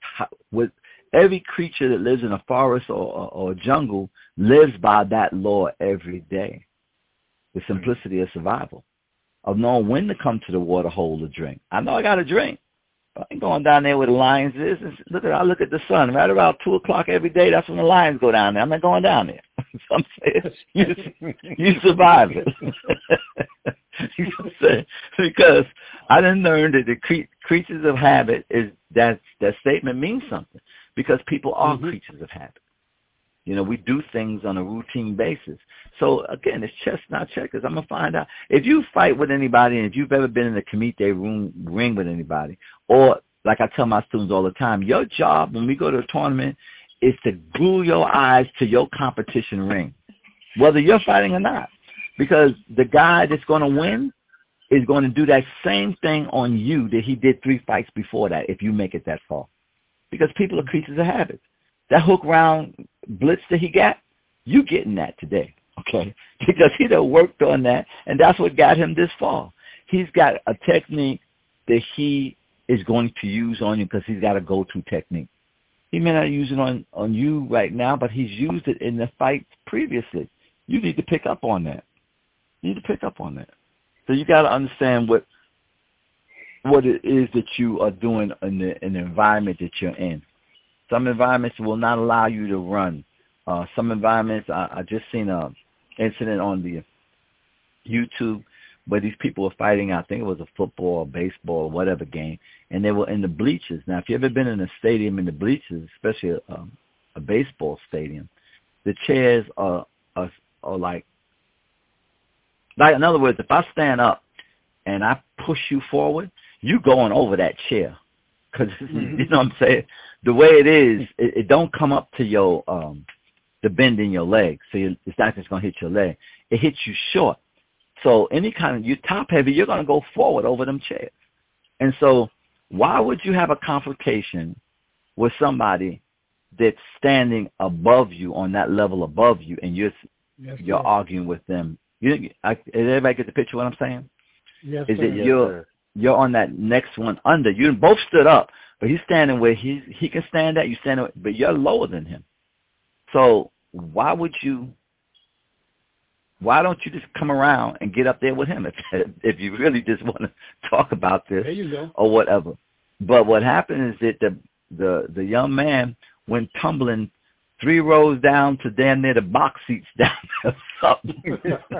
every creature that lives in a forest or a jungle lives by that law every day. The simplicity of survival, of knowing when to come to the water hole to drink. I know I got to drink. I ain't going down there where the lions is. I look at the sun. Right around 2 o'clock every day, that's when the lions go down there. I'm not going down there. So I'm saying, you survive it. You know what I'm saying? Because I done learned that the creatures of habit is that statement means something. Because people are creatures of habit. We do things on a routine basis. So, again, it's chess, not checkers. I'm going to find out. If you fight with anybody, and if you've ever been in the Kumite ring with anybody, or like I tell my students all the time, your job when we go to a tournament is to glue your eyes to your competition ring, whether you're fighting or not. Because the guy that's going to win is going to do that same thing on you that he did 3 fights before that if you make it that far. Because people are creatures of habit. That hook round blitz that he got, you getting that today, okay? Because he done worked on that, and that's what got him this far. He's got a technique that he is going to use on you because he's got a go-to technique. He may not use it on you right now, but he's used it in the fight previously. You need to pick up on that. So you got to understand what it is that you are doing in the environment that you're in. Some environments will not allow you to run. Some environments, I just seen an incident on the YouTube where these people were fighting, I think it was a football or baseball or whatever game, and they were in the bleachers. Now, if you've ever been in a stadium in the bleachers, especially a baseball stadium, the chairs are like, in other words, if I stand up and I push you forward, you going over that chair. Because, you know what I'm saying? The way it is, it don't come up to your, the bend in your leg. So it's not just going to hit your leg. It hits you short. So any kind of, you're top heavy, you're going to go forward over them chairs. And so why would you have a confrontation with somebody that's standing above you, on that level above you, and you're arguing with them? Did everybody get the picture of what I'm saying? Yes, is it you're on that next one under. You both stood up, but he's standing where he can stand at. You stand, but you're lower than him. So why would you why don't you just come around and get up there with him if you really just want to talk about this there you go. or whatever. But what happened is that the young man went tumbling 3 rows down to damn near the box seats down there or something.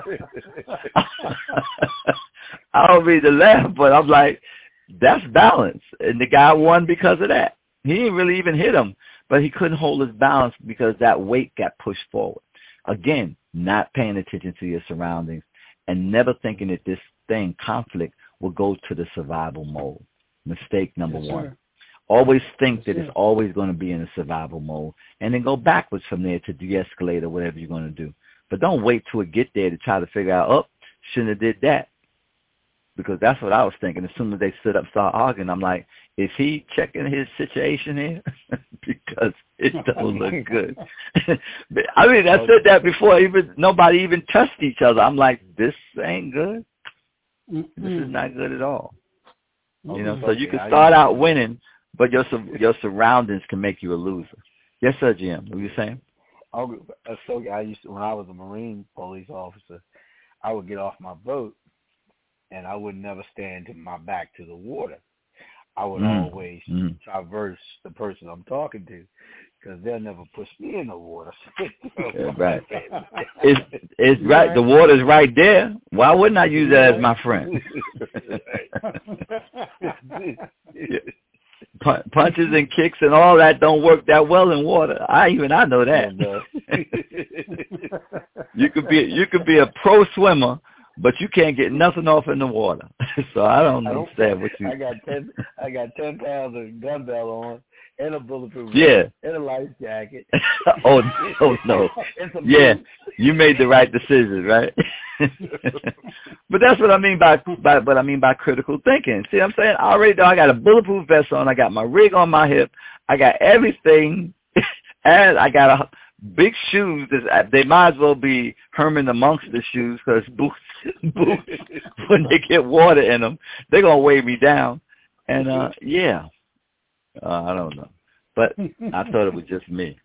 I don't mean to laugh, but I'm like, that's balance. And the guy won because of that. He didn't really even hit him, but he couldn't hold his balance because that weight got pushed forward. Again, not paying attention to your surroundings and never thinking that this thing, conflict, will go to the survival mode. Mistake number one. Sir. Always think that it's always going to be in a survival mode and then go backwards from there to de-escalate or whatever you're going to do. But don't wait till it get there to try to figure out, oh, shouldn't have did that. Because that's what I was thinking. As soon as they stood up, start arguing, I'm like, is he checking his situation here? Because it don't look good. I mean, I said that before. Nobody even touched each other. I'm like, this ain't good. This is not good at all. You know, so you can start out winning, but your surroundings can make you a loser. Yes, sir, Jim. What were you saying? I used to, when I was a Marine police officer, I would get off my boat, and I would never stand to my back to the water. I would always traverse the person I'm talking to, because they'll never push me in the water. Yeah, right. It's right. The water's right there. Why wouldn't I use that as my friend? Punches and kicks and all that don't work that well in water. I know that. You could be a pro swimmer, but you can't get nothing off in the water. So I don't understand what you. I got 10 pounds of gun belt on and a bulletproof vest and a life jacket. Oh no. Yeah, you made the right decision, right? But that's what I mean by critical thinking. See what I'm saying? I already know I got a bulletproof vest on. I got my rig on my hip. I got everything, and I got a big shoes. They might as well be Herman the Monkster shoes, because boots, when they get water in them, they're going to weigh me down. And, I don't know. But I thought it was just me.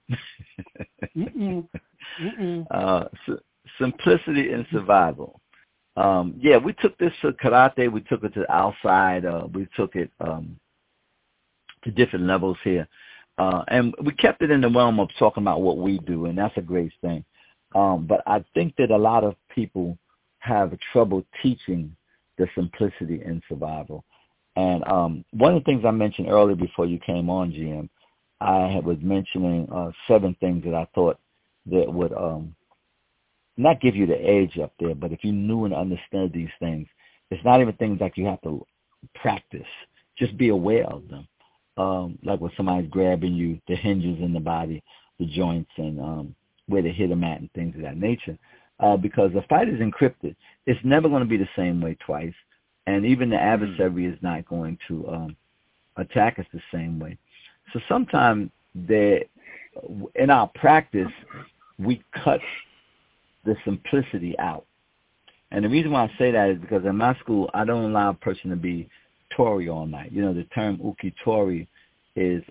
Simplicity and survival. We took this to karate. We took it to outside. We took it to different levels here. And we kept it in the realm of talking about what we do, and that's a great thing. But I think that a lot of people have trouble teaching the simplicity in survival. And one of the things I mentioned earlier before you came on, GM, I was mentioning 7 things that I thought that would not give you the edge up there, but if you knew and understood these things, it's not even things like you have to practice. Just be aware of them. Like when somebody's grabbing you, the hinges in the body, the joints, and where to hit them at and things of that nature. Because the fight is encrypted. It's never going to be the same way twice. And even the adversary is not going to attack us the same way. So sometimes in our practice, we cut the simplicity out. And the reason why I say that is because in my school, I don't allow a person to be tori all night. You know, the term ukitori is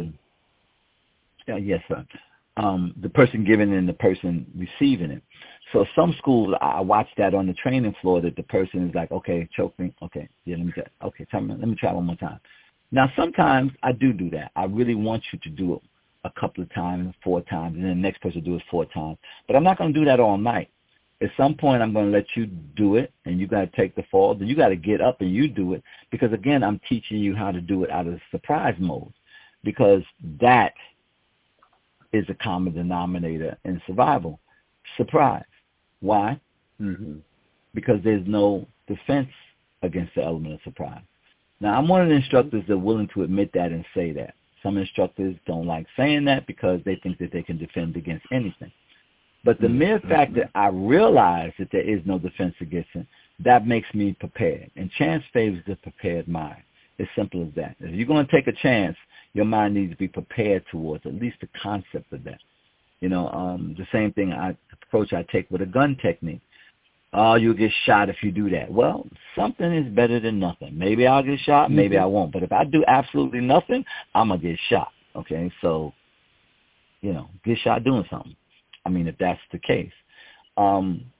the person giving and the person receiving it. So some schools, I watch that on the training floor, that the person is like, okay, choke me, okay, yeah, let me try one more time. Now sometimes I do that. I really want you to do it a couple of times, 4 times, and then the next person do it 4 times. But I'm not going to do that all night. At some point, I'm going to let you do it, and you got to take the fall. Then you got to get up and you do it, because again, I'm teaching you how to do it out of surprise mode, because that is a common denominator in survival. Surprise. Why? Because there's no defense against the element of surprise. Now, I'm one of the instructors that are willing to admit that and say that. Some instructors don't like saying that because they think that they can defend against anything. But the mere fact that I realize that there is no defense against it, that makes me prepared. And chance favors the prepared mind. It's simple as that. If you're going to take a chance, your mind needs to be prepared towards at least the concept of that. You know, the same approach I take with a gun technique. Oh, you'll get shot if you do that. Well, something is better than nothing. Maybe I'll get shot, maybe I won't. But if I do absolutely nothing, I'm going to get shot. Okay, so, get shot doing something. I mean, if that's the case.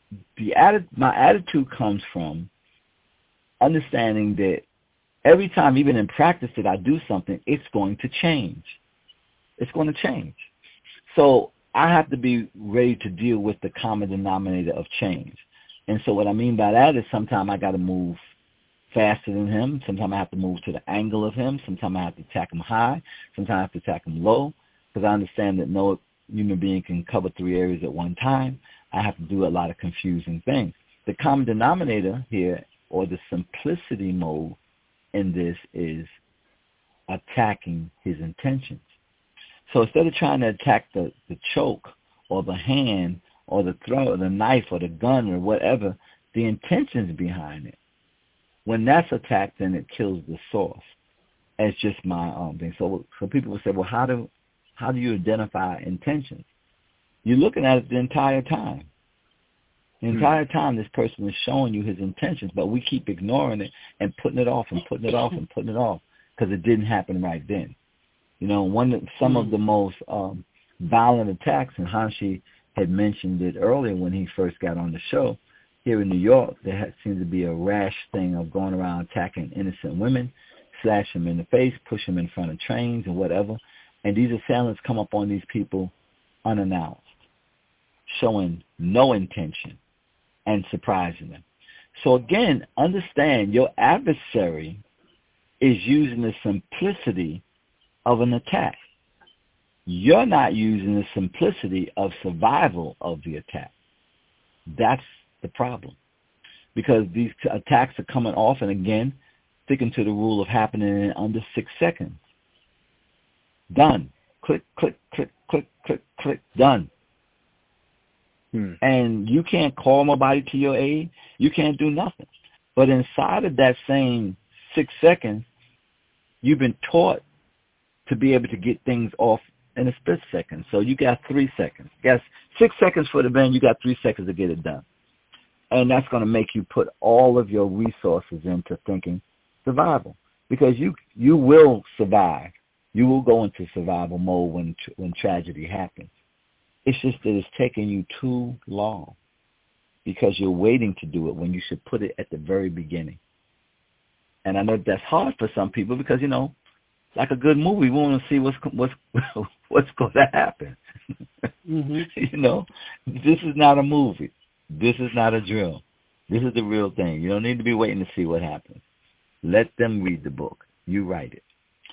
my attitude comes from understanding that every time, even in practice, that I do something, it's going to change. It's going to change. So I have to be ready to deal with the common denominator of change. And so what I mean by that is sometimes I got to move faster than him. Sometimes I have to move to the angle of him. Sometimes I have to attack him high. Sometimes I have to attack him low, because I understand that no human being can cover 3 areas at one time. I have to do a lot of confusing things. The common denominator here, or the simplicity mode in this, is attacking his intentions. So instead of trying to attack the choke or the hand or the throat or the knife or the gun or whatever, the intentions behind it, when that's attacked, then it kills the source. It's just my thing. So people will say, well, how do you identify intentions? You're looking at it the entire time. The entire time this person is showing you his intentions, but we keep ignoring it and putting it off and putting it off and putting it off because it didn't happen right then. You know, some of the most violent attacks, and Hanshi had mentioned it earlier when he first got on the show, here in New York, there seems to be a rash thing of going around attacking innocent women, slash them in the face, push them in front of trains and whatever. And these assailants come up on these people unannounced, showing no intention and surprising them. So again, understand your adversary is using the simplicity of an attack. You're not using the simplicity of survival of the attack. That's the problem. Because these attacks are coming off, and again, sticking to the rule of happening in under 6 seconds. Done. Click, click, click, click, click, click, done. And you can't call nobody to your aid. You can't do nothing. But inside of that same 6 seconds, you've been taught to be able to get things off in a split second. So you got 3 seconds. Yes, 6 seconds for the band. You got 3 seconds to get it done. And that's going to make you put all of your resources into thinking survival, because you will survive. You will go into survival mode when tragedy happens. It's just that it's taking you too long because you're waiting to do it when you should put it at the very beginning. And I know that's hard for some people because, you know, like a good movie, we want to see what's going to happen. You know, this is not a movie. This is not a drill. This is the real thing. You don't need to be waiting to see what happens. Let them read the book. You write it.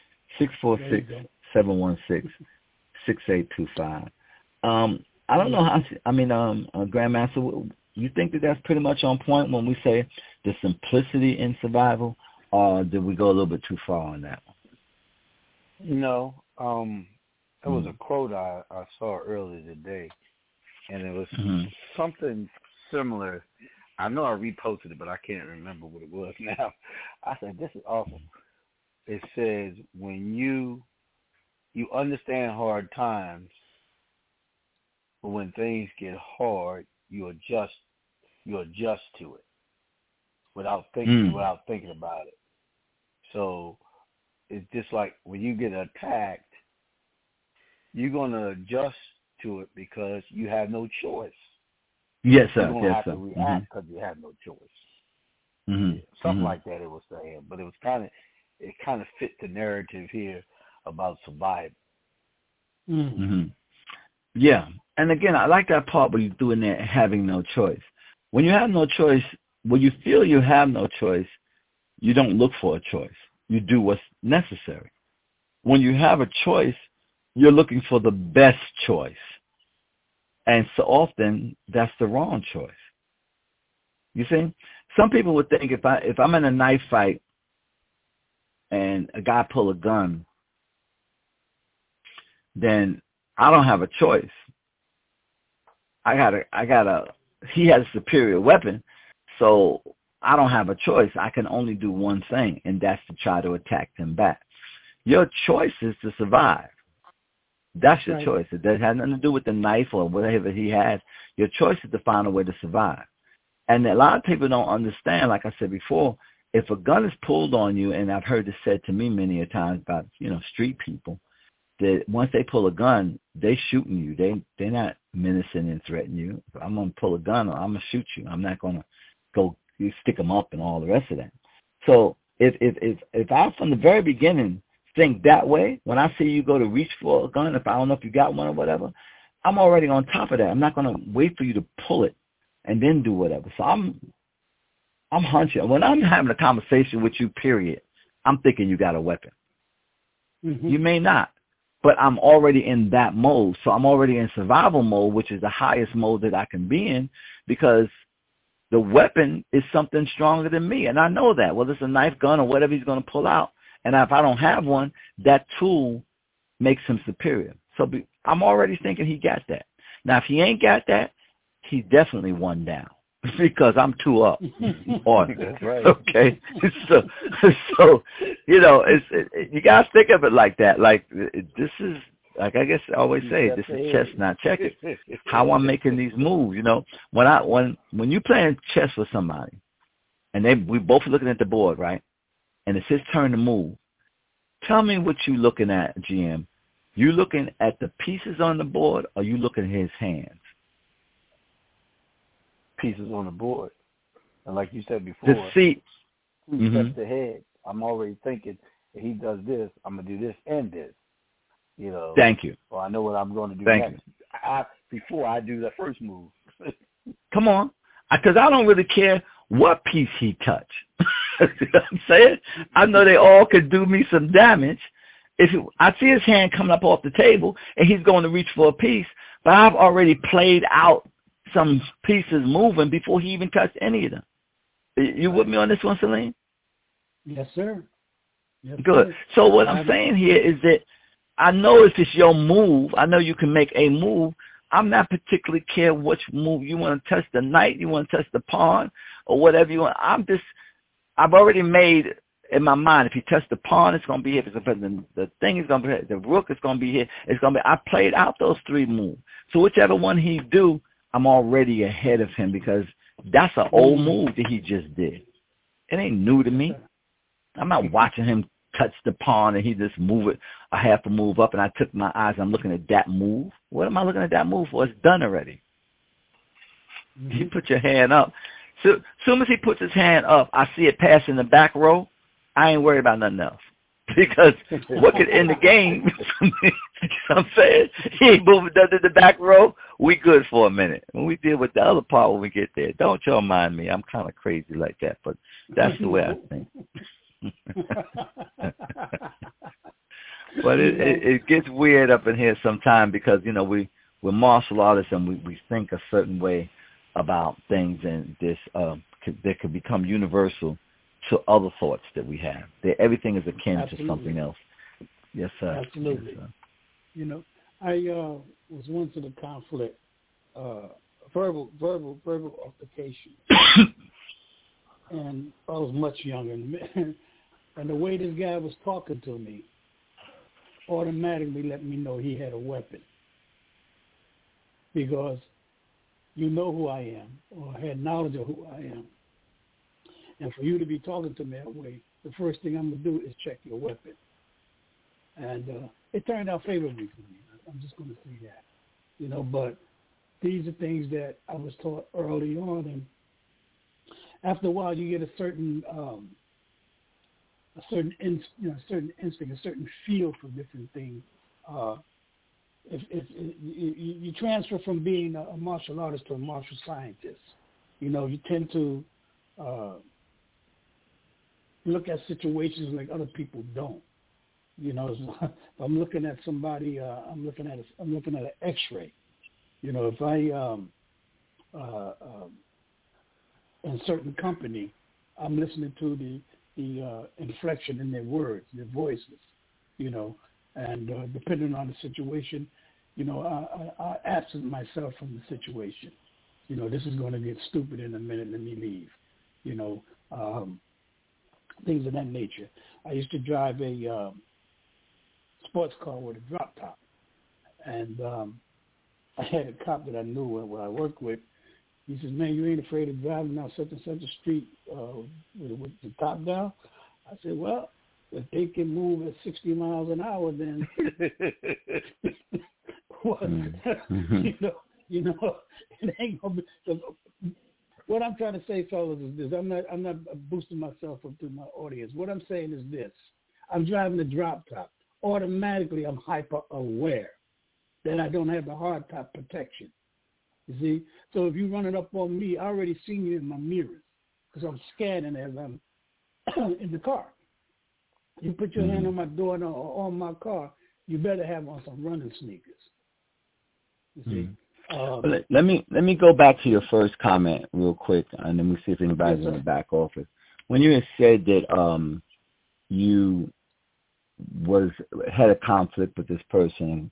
646-716-6825. I don't know how. Grandmaster, you think that that's pretty much on point when we say the simplicity in survival, or did we go a little bit too far on that one? No. There was a quote I saw earlier today, and it was something similar. I know I reposted it, but I can't remember what it was now. I said, this is awesome. It says, when you understand hard times, but when things get hard, you adjust to it without thinking about it. So it's just like when you get attacked, you're going to adjust to it because you have no choice. Yes, sir. You're going to have to react because you have no choice. Something like that it was saying, but it kind of fit the narrative here about survival. Yeah, and again, I like that part where you do in there having no choice. When you have no choice, when you feel you have no choice, you don't look for a choice. You do what's necessary. When you have a choice, you're looking for the best choice. And so often, that's the wrong choice. You see? Some people would think if I'm in a knife fight and a guy pull a gun, then I don't have a choice. He has a superior weapon, so I don't have a choice. I can only do one thing, and that's to try to attack him back. Your choice is to survive. That's your choice. It has nothing to do with the knife or whatever he has. Your choice is to find a way to survive. And a lot of people don't understand, like I said before, if a gun is pulled on you, and I've heard this said to me many a times about, street people, that once they pull a gun, they shooting you. They're not menacing and threaten you. If I'm going to pull a gun or I'm going to shoot you. I'm not going to go stick them up and all the rest of that. So if I from the very beginning think that way, when I see you go to reach for a gun, if I don't know if you got one or whatever, I'm already on top of that. I'm not going to wait for you to pull it and then do whatever. So I'm hunching. When I'm having a conversation with you, period, I'm thinking you got a weapon. Mm-hmm. You may not, but I'm already in that mode. So I'm already in survival mode, which is the highest mode that I can be in, because the weapon is something stronger than me. And I know that. Whether it's a knife, gun, or whatever he's going to pull out. And if I don't have one, that tool makes him superior. So I'm already thinking he got that. Now, if he ain't got that, he's definitely one down because I'm 2 up on it. Right. Okay? So you know, you got to think of it like that. Like, this is, like I guess I always say, this is chess, not checkers. How I'm making these moves, you know. When you playing chess with somebody, and we both looking at the board, right? And it's his turn to move. Tell me what you looking at, GM. You looking at the pieces on the board, or you looking at his hands? Pieces on the board. And like you said before, the seat. Steps ahead. I'm already thinking, if he does this, I'm going to do this and this. You know. Thank you. Well, I know what I'm going to do Thank next. Before I do the first move. Come on. Because I don't really care what piece he touch. You know what I'm saying? I know they all could do me some damage. I see his hand coming up off the table, and he's going to reach for a piece, but I've already played out some pieces moving before he even touched any of them. You with me on this one, Salim? Yes, sir. Yes, good. Sir. So what I'm saying here is that I know if it's your move, I know you can make a move. I'm not particularly care which move. You want to touch the knight, you want to touch the pawn, or whatever you want. I've already made in my mind, if you touch the pawn, it's going to be here. If the thing is going to be here. The rook is going to be here. It's going to be. I played out those 3 moves. So whichever one he do, I'm already ahead of him because that's an old move that he just did. It ain't new to me. I'm not watching him touch the pawn and he just move it a half a move up and I took my eyes, I'm looking at that move. What am I looking at that move for? It's done already. Mm-hmm. You put your hand up. So soon as he puts his hand up, I see it pass in the back row. I ain't worried about nothing else. Because what could end the game, you know what I'm saying? He ain't moving down to the back row. We good for a minute. When we deal with the other part when we get there, don't y'all mind me. I'm kind of crazy like that, but that's the way I think. But it gets weird up in here sometimes because, you know, we're martial artists and we think a certain way about things, and this that could become universal to other thoughts that we have. Everything is akin to something else. Yes, sir. Absolutely. Yes, sir. You know, I was once in a conflict, verbal altercation, and I was much younger, and the way this guy was talking to me automatically let me know he had a weapon, because you know who I am, or had knowledge of who I am. And for you to be talking to me that way, the first thing I'm going to do is check your weapon. And it turned out favorably for me. I'm just going to say that. You know, but these are things that I was taught early on. And after a while, you get a certain instinct, a certain feel for different things. If you transfer from being a martial artist to a martial scientist, you know, you tend to look at situations like other people don't. You know, if I'm looking at somebody, I'm looking at an X-ray. You know, if I in a certain company, I'm listening to the inflection in their words, their voices. You know, and depending on the situation, you know, I absent myself from the situation. You know, this is going to get stupid in a minute. Let me leave. You know. Things of that nature. I used to drive a sports car with a drop top, and I had a cop that I knew when I worked with. He says, "Man, you ain't afraid of driving down such and such a street with the top down?" I said, "Well, if they can move at 60 miles an hour, then you You know, it ain't gonna be. What I'm trying to say, fellas, is this: I'm not boosting myself up to my audience. What I'm saying is this: I'm driving a drop top. Automatically, I'm hyper aware that I don't have the hard top protection. You see, so if you run it up on me, I already seen you in my mirrors because I'm scanning as I'm in the car. You put your hand on my door or on my car, you better have on some running sneakers. You see. Let me go back to your first comment real quick, and then we see if anybody's in the back office. When you had said that you had a conflict with this person,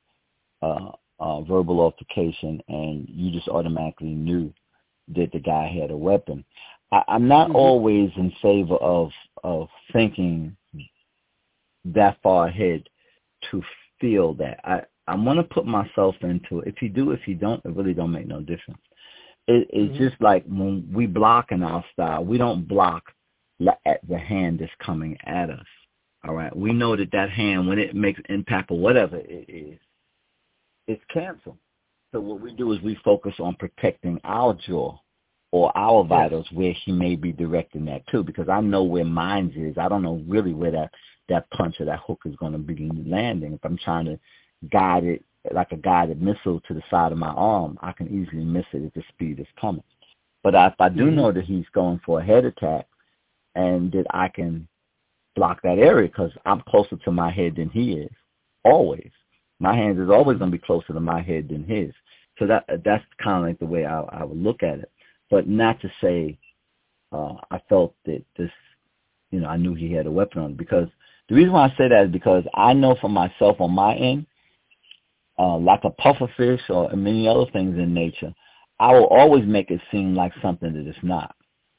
verbal altercation, and you just automatically knew that the guy had a weapon. I'm not always in favor of thinking that far ahead to feel that. I want to put myself into it. If you do, if you don't, it really don't make no difference. It's just like when we block in our style, we don't block at the hand that's coming at us. All right. We know that hand, when it makes impact or whatever it is, it's canceled. So what we do is we focus on protecting our jaw or our vitals where he may be directing that to, because I know where mine is. I don't know really where that punch or that hook is going to be landing. If I'm trying to guide it like a guided missile to the side of my arm, I can easily miss it at the speed it's coming. But if I do know that he's going for a head attack and that I can block that area because I'm closer to my head than he is, always. My hands is always going to be closer to my head than his. So that's kind of like the way I would look at it. But not to say I felt that this, I knew he had a weapon on it. Because the reason why I say that is because I know for myself on my end, like a pufferfish or many other things in nature, I will always make it seem like something that it's not.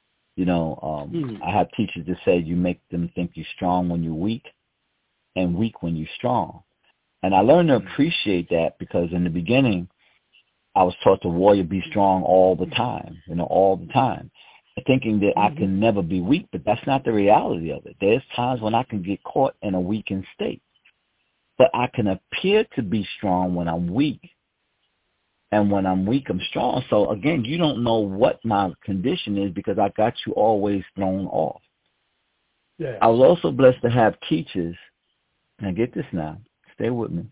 I have teachers that say you make them think you're strong when you're weak and weak when you're strong. And I learned to appreciate that because in the beginning, I was taught to warrior be strong all the time, all the time, thinking that I can never be weak, but that's not the reality of it. There's times when I can get caught in a weakened state, but I can appear to be strong when I'm weak. And when I'm weak, I'm strong. So again, you don't know what my condition is because I got you always thrown off. Yeah. I was also blessed to have teachers, and get this now, stay with me,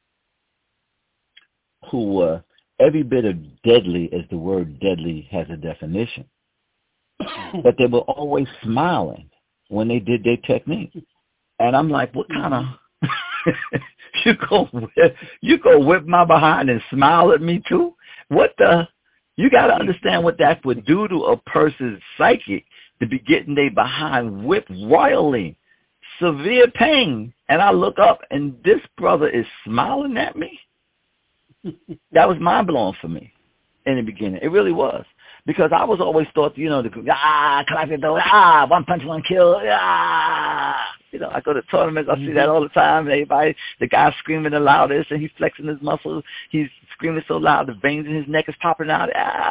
who were every bit as deadly as the word deadly has a definition. But they were always smiling when they did their technique. And I'm like, what kind of... you go whip my behind and smile at me too? What the? You got to understand what that would do to a person's psyche to be getting their behind whipped royally. Severe pain. And I look up and this brother is smiling at me. That was mind-blowing for me in the beginning. It really was. Because I was always thought, clap your door, one punch, one kill, I go to tournaments, I see that all the time. Everybody, the guy's screaming the loudest, and he's flexing his muscles. He's screaming so loud, the veins in his neck is popping out.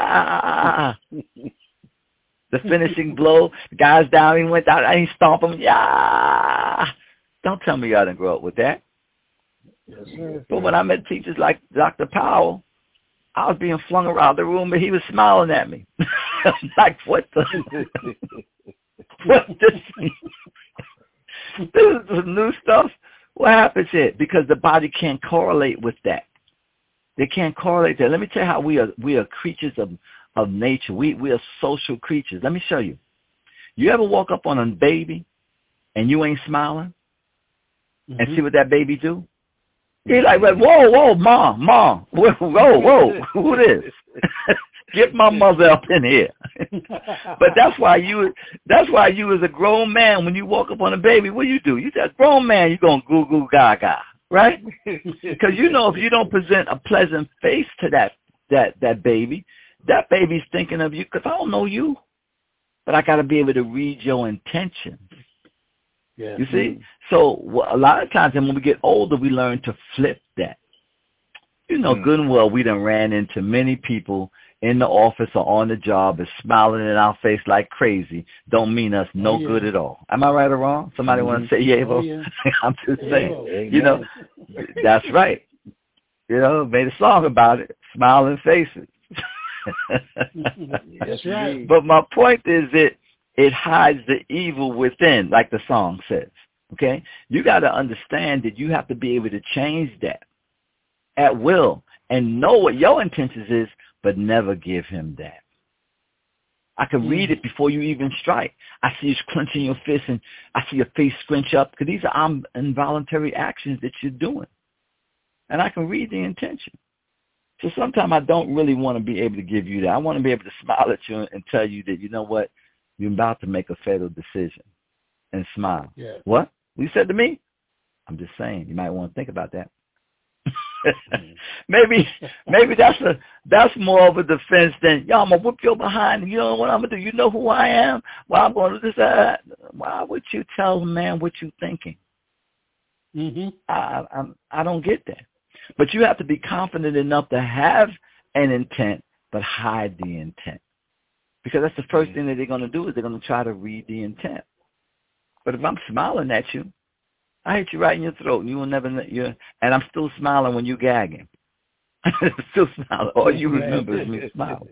The finishing blow, the guy's down, he went down, and he stomped him. Don't tell me y'all didn't grow up with that. Yes, sir. But when I met teachers like Dr. Powell, I was being flung around the room, and he was smiling at me. I'm like, what the? What this? This is some new stuff. What happens here? Because the body can't correlate with that. They can't correlate that. Let me tell you how we are creatures of nature. We are social creatures. Let me show you. You ever walk up on a baby and you ain't smiling and see what that baby do? He's like, whoa, mom, whoa, who this? Get my mother up in here. But that's why you as a grown man, when you walk up on a baby, what do? You just grown man, you're going goo goo gaga, right? Because if you don't present a pleasant face to that baby, that baby's thinking of you because I don't know you, but I got to be able to read your intentions. Yeah. You see? So a lot of times when we get older, we learn to flip that. Good and well, we done ran into many people in the office or on the job is smiling in our face like crazy. Don't mean us no good at all. Am I right or wrong? Somebody want to say Yavo? Yeah. I'm just saying. That's right. Made a song about it, smiling faces. That's right. But my point is that it hides the evil within, like the song says. Okay? You got to understand that you have to be able to change that at will and know what your intentions is, but never give him that. I can read it before you even strike. I see you clenching your fist, and I see your face scrunch up, because these are involuntary actions that you're doing. And I can read the intention. So sometimes I don't really want to be able to give you that. I want to be able to smile at you and tell you that, you know what, you're about to make a fatal decision, and smile. Yeah. What? You said to me? I'm just saying, you might want to think about that. maybe that's more of a defense than, yo, I'm gonna whoop your behind. You know what I'm gonna do? You know who I am? Well, I'm gonna do this. Why would you tell a man what you thinking? I don't get that. But you have to be confident enough to have an intent, but hide the intent, because that's the first thing that they're gonna do, is they're gonna try to read the intent. But if I'm smiling at you, I hit you right in your throat, and you will never. And I'm still smiling when you gagging. Still smiling. All you remember is me smiling.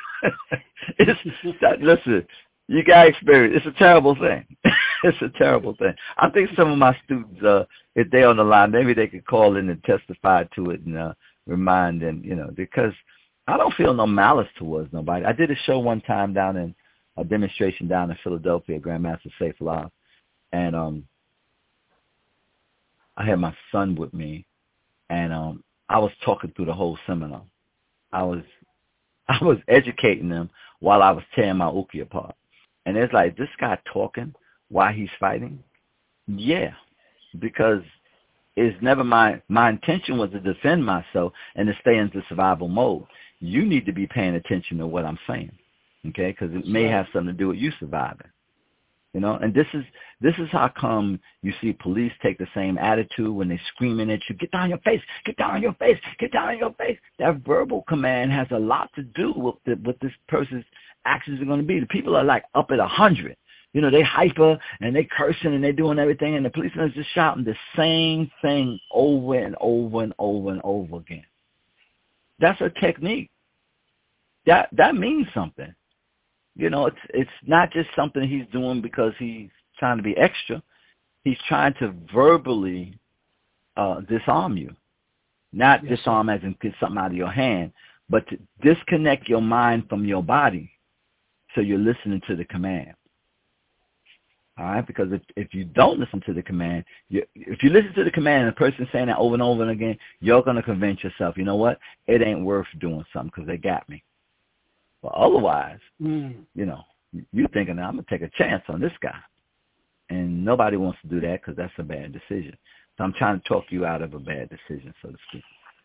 Listen, you got experience. It's a terrible thing. It's a terrible thing. I think some of my students, if they're on the line, maybe they could call in and testify to it and remind them, because I don't feel no malice towards nobody. I did a show one time a demonstration down in Philadelphia, Grandmaster Safe Live, and I had my son with me, and I was talking through the whole seminar. I was educating them while I was tearing my uki apart. And it's like, this guy talking while he's fighting? Yeah, because it's never my intention was to defend myself and to stay into survival mode. You need to be paying attention to what I'm saying, okay? Because it may have something to do with you surviving. And this is how come you see police take the same attitude when they're screaming at you, get down on your face, get down on your face, get down on your face. That verbal command has a lot to do with what this person's actions are going to be. The people are like up at 100. They hyper and they cursing and they doing everything, and the policeman is just shouting the same thing over and over and over and over again. That's a technique. That means something. It's not just something he's doing because he's trying to be extra. He's trying to verbally disarm you. Not disarm as in get something out of your hand, but to disconnect your mind from your body so you're listening to the command. All right? Because if you don't listen to the command, if you listen to the command and the person's saying that over and over and again, you're going to convince yourself, you know what, it ain't worth doing something because they got me. But otherwise, you're thinking, I'm going to take a chance on this guy. And nobody wants to do that because that's a bad decision. So I'm trying to talk you out of a bad decision, so to speak.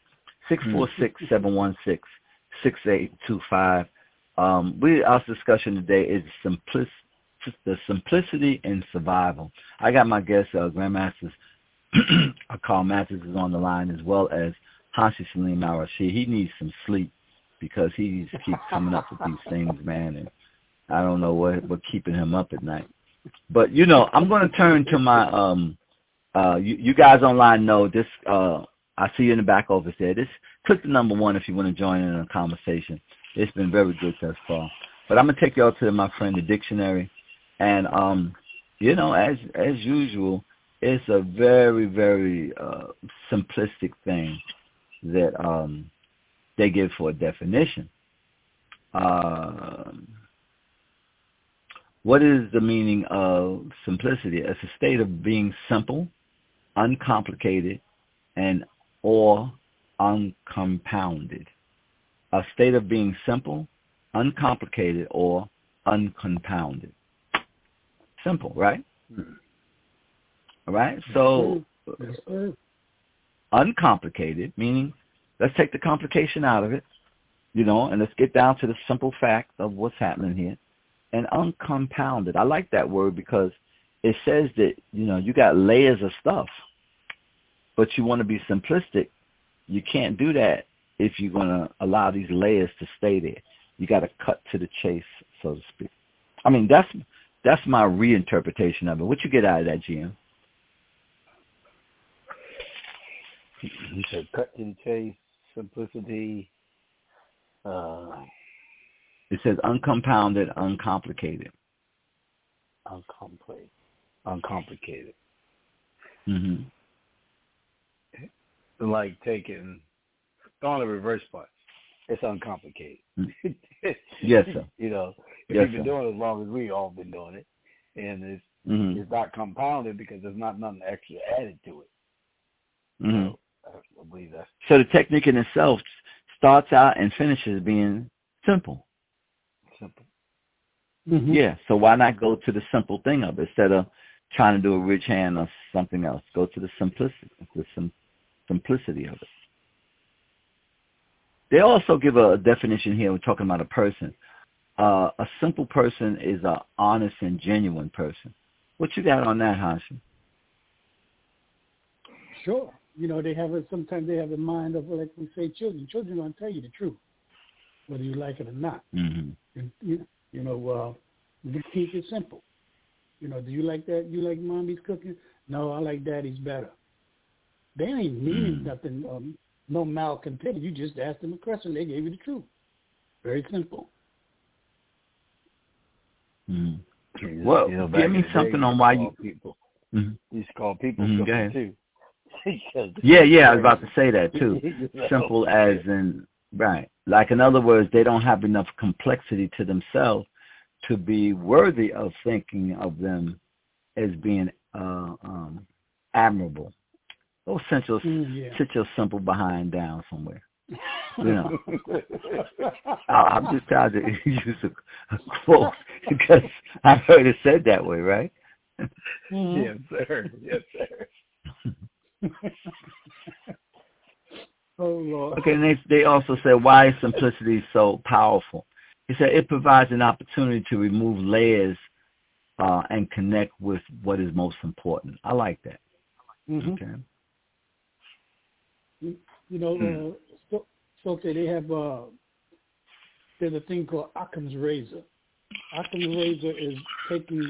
646-716-6825. Our discussion today is the simplicity in survival. I got my guest, Grandmasters Carl Mathis is on the line, as well as Hanshi Salim Al-Rashid. He needs some sleep because he keeps coming up with these things, man, and I don't know what keeping him up at night. But, I'm going to turn to my, you guys online know this, I see you in the back office there. Click the number 1 if you want to join in a conversation. It's been very good thus far. But I'm going to take y'all to my friend, the dictionary. And, as usual, it's a very, very simplistic thing that they give for a definition. What is the meaning of simplicity? It's a state of being simple, uncomplicated, or uncompounded. A state of being simple, uncomplicated, or uncompounded. Simple, right? All right? So, uncomplicated, meaning let's take the complication out of it, and let's get down to the simple fact of what's happening here. And uncompounded. I like that word because it says that, you got layers of stuff, but you want to be simplistic. You can't do that if you're going to allow these layers to stay there. You got to cut to the chase, so to speak. I mean, that's my reinterpretation of it. What you get out of that, GM? You said cut to the chase, simplicity. It says uncompounded, uncomplicated. Uncomplicated. Mm-hmm. Like throwing a reverse punch. It's uncomplicated. Mm-hmm. Yes, sir. You know, if yes, you've been doing it as long as we all been doing it, and it's not compounded because there's not nothing extra added to it. Mm-hmm. So I believe that's so the technique in itself starts out and finishes being simple. simple. Mm-hmm. Yeah. So why not go to the simple thing of it instead of trying to do a rich hand or something else? Go to the simplicity of it. They also give a definition here. We're talking about a person. A simple person is an honest and genuine person. What you got on that, Hashi? Sure. You know, sometimes they have the mind of, like we say, children. Children going to tell you the truth, whether you like it or not. Mm-hmm. You keep it simple. You know, do you like that? You like mommy's cooking? No, I like daddy's better. They ain't meaning nothing, no malcontent. You just asked them a question. They gave you the truth. Very simple. Mm-hmm. Well, give me something on why you... People. Mm-hmm. You used to call people too. Yeah, I was about to say that too. Simple as in, right. Like in other words, they don't have enough complexity to themselves to be worthy of thinking of them as being admirable. Oh, sit your simple behind down somewhere. You know, I'm just trying to use a quote because I heard it said that way, right? Mm-hmm. Yes, sir. Yes, sir. Oh, Lord. Okay, and they also said, why is simplicity so powerful? He said it provides an opportunity to remove layers and connect with what is most important. I like that. Mm-hmm. Okay. You know, so they have there's a thing called Occam's razor. Occam's razor is taking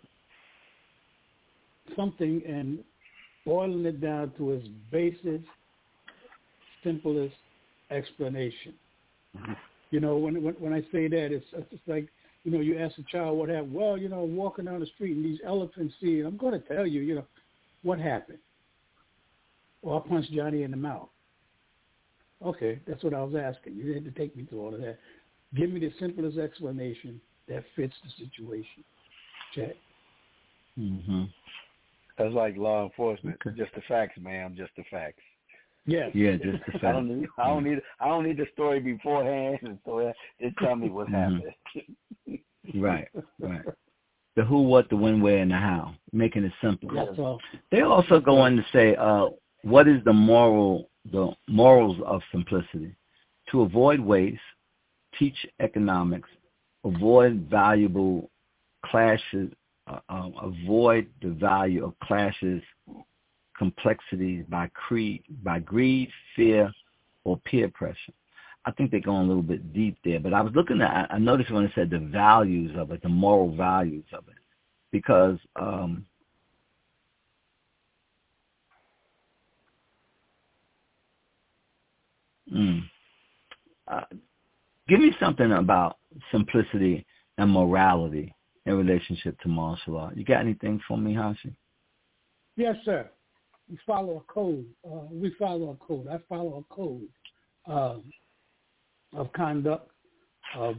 something and boiling it down to its basest, simplest explanation. Mm-hmm. You know, when I say that, it's like, you know, you ask a child what happened. Well, you know, walking down the street and these elephants see, and I'm going to tell you, you know, what happened. Well, I punched Johnny in the mouth. Okay, that's what I was asking. You had to take me through all of that. Give me the simplest explanation that fits the situation. Check. Mm-hmm. That's like law enforcement. Okay. Just the facts, ma'am. Just the facts. Yes. Yeah, just the facts. I don't need the story beforehand, and so just tell me what happened. Right. The who, what, the when, where, and the how. Making it simple. That's all. They also go on to say, what is the morals of simplicity? To avoid waste, teach economics, avoid valuable clashes, avoid the value of clashes, complexities by greed, fear, or peer pressure. I think they're going a little bit deep there, but I was looking at, I noticed when it said the values of it, the moral values of it, because give me something about simplicity and morality in relationship to martial art. You got anything for me, Hashi? Yes, sir. We follow a code. I follow a code of conduct, of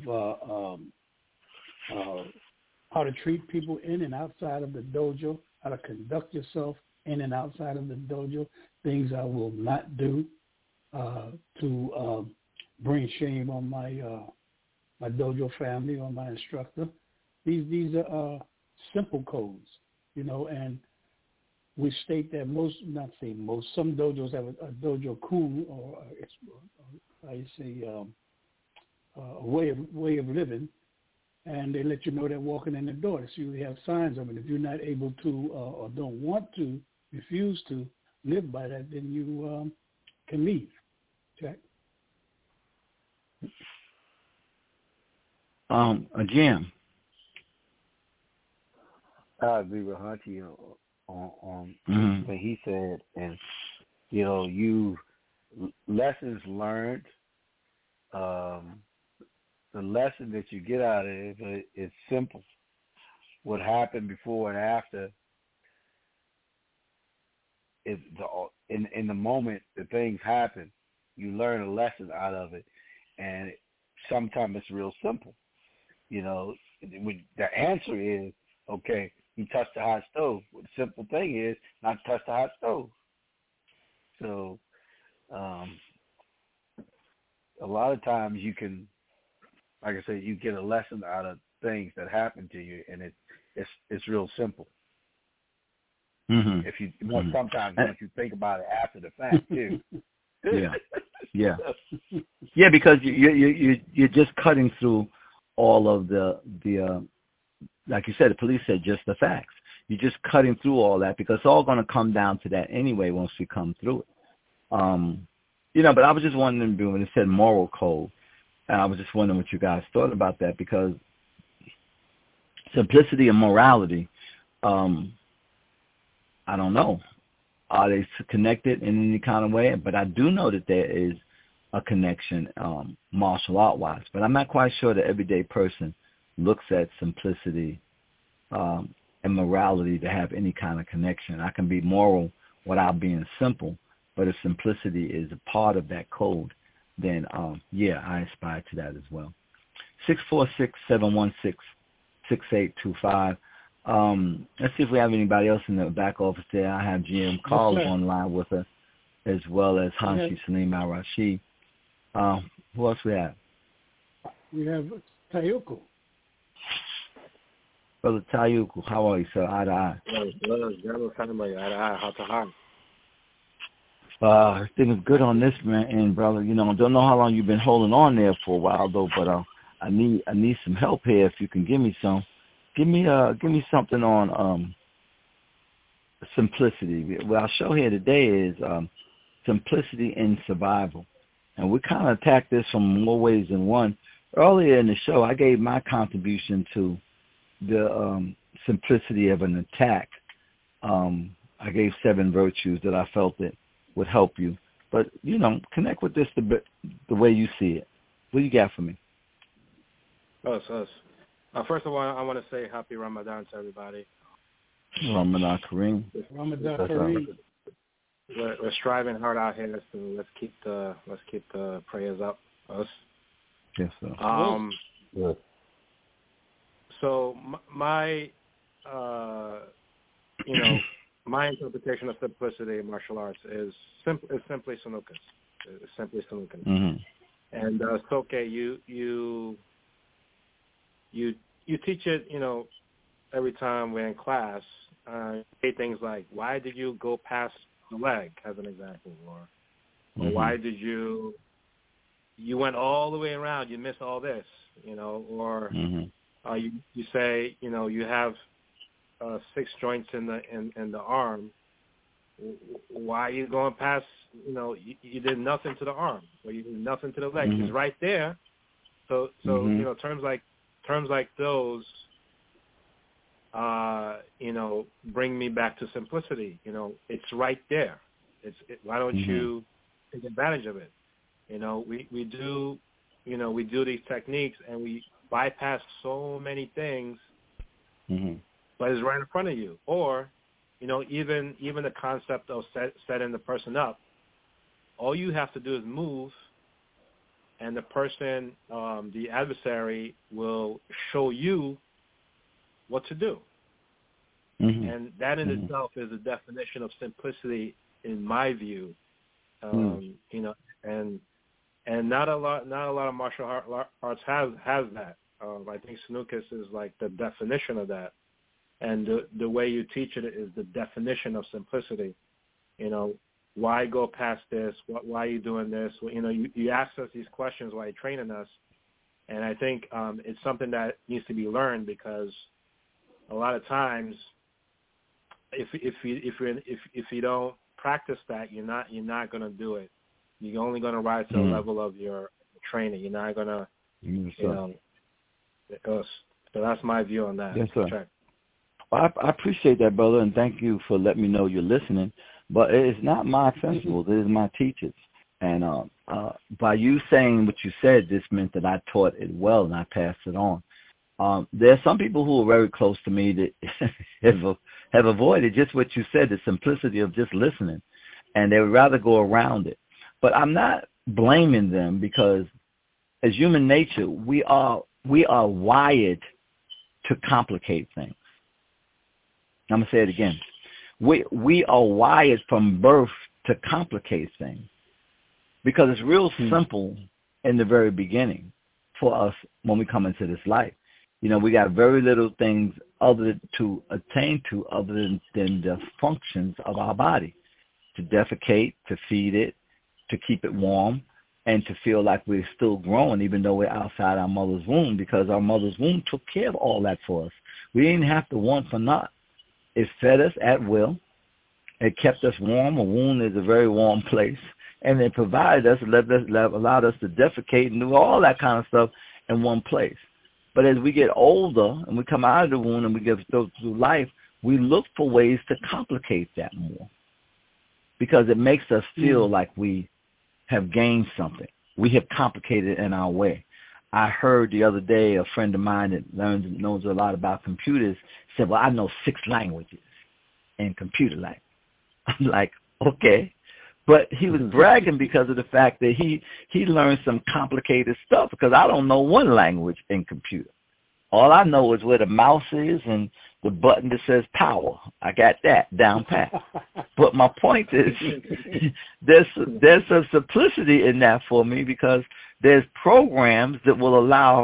how to treat people in and outside of the dojo, how to conduct yourself in and outside of the dojo, things I will not do to bring shame on my dojo family or my instructor. These are simple codes, you know, and we state that some dojos have a dojo ku, or a way of living, and they let you know they're walking in the door. They usually have signs of it. If you're not able to or don't want to, refuse to live by that, then you can leave. Check. Again, I agree with Hunty on what he said, and you know, lessons learned, the lesson that you get out of it is simple. What happened before and after is in the moment that things happen, you learn a lesson out of it, and sometimes it's real simple. You know, the answer is, okay, you touched the hot stove. Well, the simple thing is not touch the hot stove. So a lot of times you can, like I said, you get a lesson out of things that happen to you, and it's real simple. Mm-hmm. If you sometimes once you think about it after the fact too. Yeah, because you're just cutting through all of the like you said, the police said just the facts. You're just cutting through all that because it's all going to come down to that anyway once we come through it. But I was just wondering when it said moral code, and I was just wondering what you guys thought about that, because simplicity and morality, I don't know. Are they connected in any kind of way? But I do know that there is a connection martial art-wise. But I'm not quite sure the everyday person looks at simplicity and morality to have any kind of connection. I can be moral without being simple, but if simplicity is a part of that code, then, I aspire to that as well. 646-716-6825. Let's see if we have anybody else in the back office there. I have GM Carl online with us, as well as Hanshi Salim Al-Rashid. Who else we have? We have Tayuku. Brother Tayuku, how are you, sir? Eye to eye. Everything is good on this end, brother. Don't know how long you've been holding on there for a while though, but I need some help here. If you can give me some. Give me something on simplicity. What I'll show here today is simplicity in survival. And we kind of attack this from more ways than one. Earlier in the show, I gave my contribution to the simplicity of an attack. I gave 7 virtues that I felt that would help you. But, connect with this the way you see it. What do you got for me? Us. First of all, I want to say happy Ramadan to everybody. Ramadan Kareem. Ramadan Kareem. We're striving hard out here, so let's keep the prayers up. Us. Yes, sir. Yes. So my my interpretation of simplicity in martial arts is simply Sanukas. It's simply Sanukas. Mm-hmm. And Soke, you teach it, every time we're in class. Say things like, why did you go past the leg, as an example, or why did you went all the way around, you missed all this, or you say, you have 6 joints in the arm. Why are you going past? You did nothing to the arm, or you did nothing to the leg. It's right there. So terms like those, bring me back to simplicity. It's right there. Why don't you take advantage of it? We do these techniques and we bypass so many things, but it's right in front of you. Or, even the concept of setting the person up, all you have to do is move, and the person, the adversary, will show you what to do. And that in itself is a definition of simplicity, in my view. And not a lot of martial arts has that. I think Sanukas is like the definition of that, and the way you teach it is the definition of simplicity. Why go past this? Why are you doing this? You ask us these questions while you're training us, and I think it's something that needs to be learned, because a lot of times, if you don't practice that, you're not going to do it. You're only going to rise to the level of your training. You're not going to, So that's my view on that. Yes, sir. Well, I appreciate that, brother, and thank you for letting me know you're listening. But it is not my principles; it is my teachers. And by you saying what you said, this meant that I taught it well and I passed it on. There are some people who are very close to me that have avoided just what you said, the simplicity of just listening, and they would rather go around it. But I'm not blaming them, because as human nature, we are wired to complicate things. I'm going to say it again. We are wired from birth to complicate things, because it's real simple in the very beginning for us when we come into this life. You know, we got very little things other to attain to other than the functions of our body, to defecate, to feed it, to keep it warm, and to feel like we're still growing even though we're outside our mother's womb, because our mother's womb took care of all that for us. We didn't have to want for naught. It fed us at will. It kept us warm. A womb is a very warm place. And it provided us, allowed us to defecate and do all that kind of stuff in one place. But as we get older and we come out of the womb and we go through life, we look for ways to complicate that more, because it makes us feel like we have gained something. We have complicated in our way. I heard the other day a friend of mine that knows a lot about computers said, well, I know 6 languages in computer language. I'm like, okay. But he was bragging because of the fact that he learned some complicated stuff, because I don't know one language in computer. All I know is where the mouse is and the button that says power. I got that down pat. But my point is there's a simplicity in that for me, because there's programs that will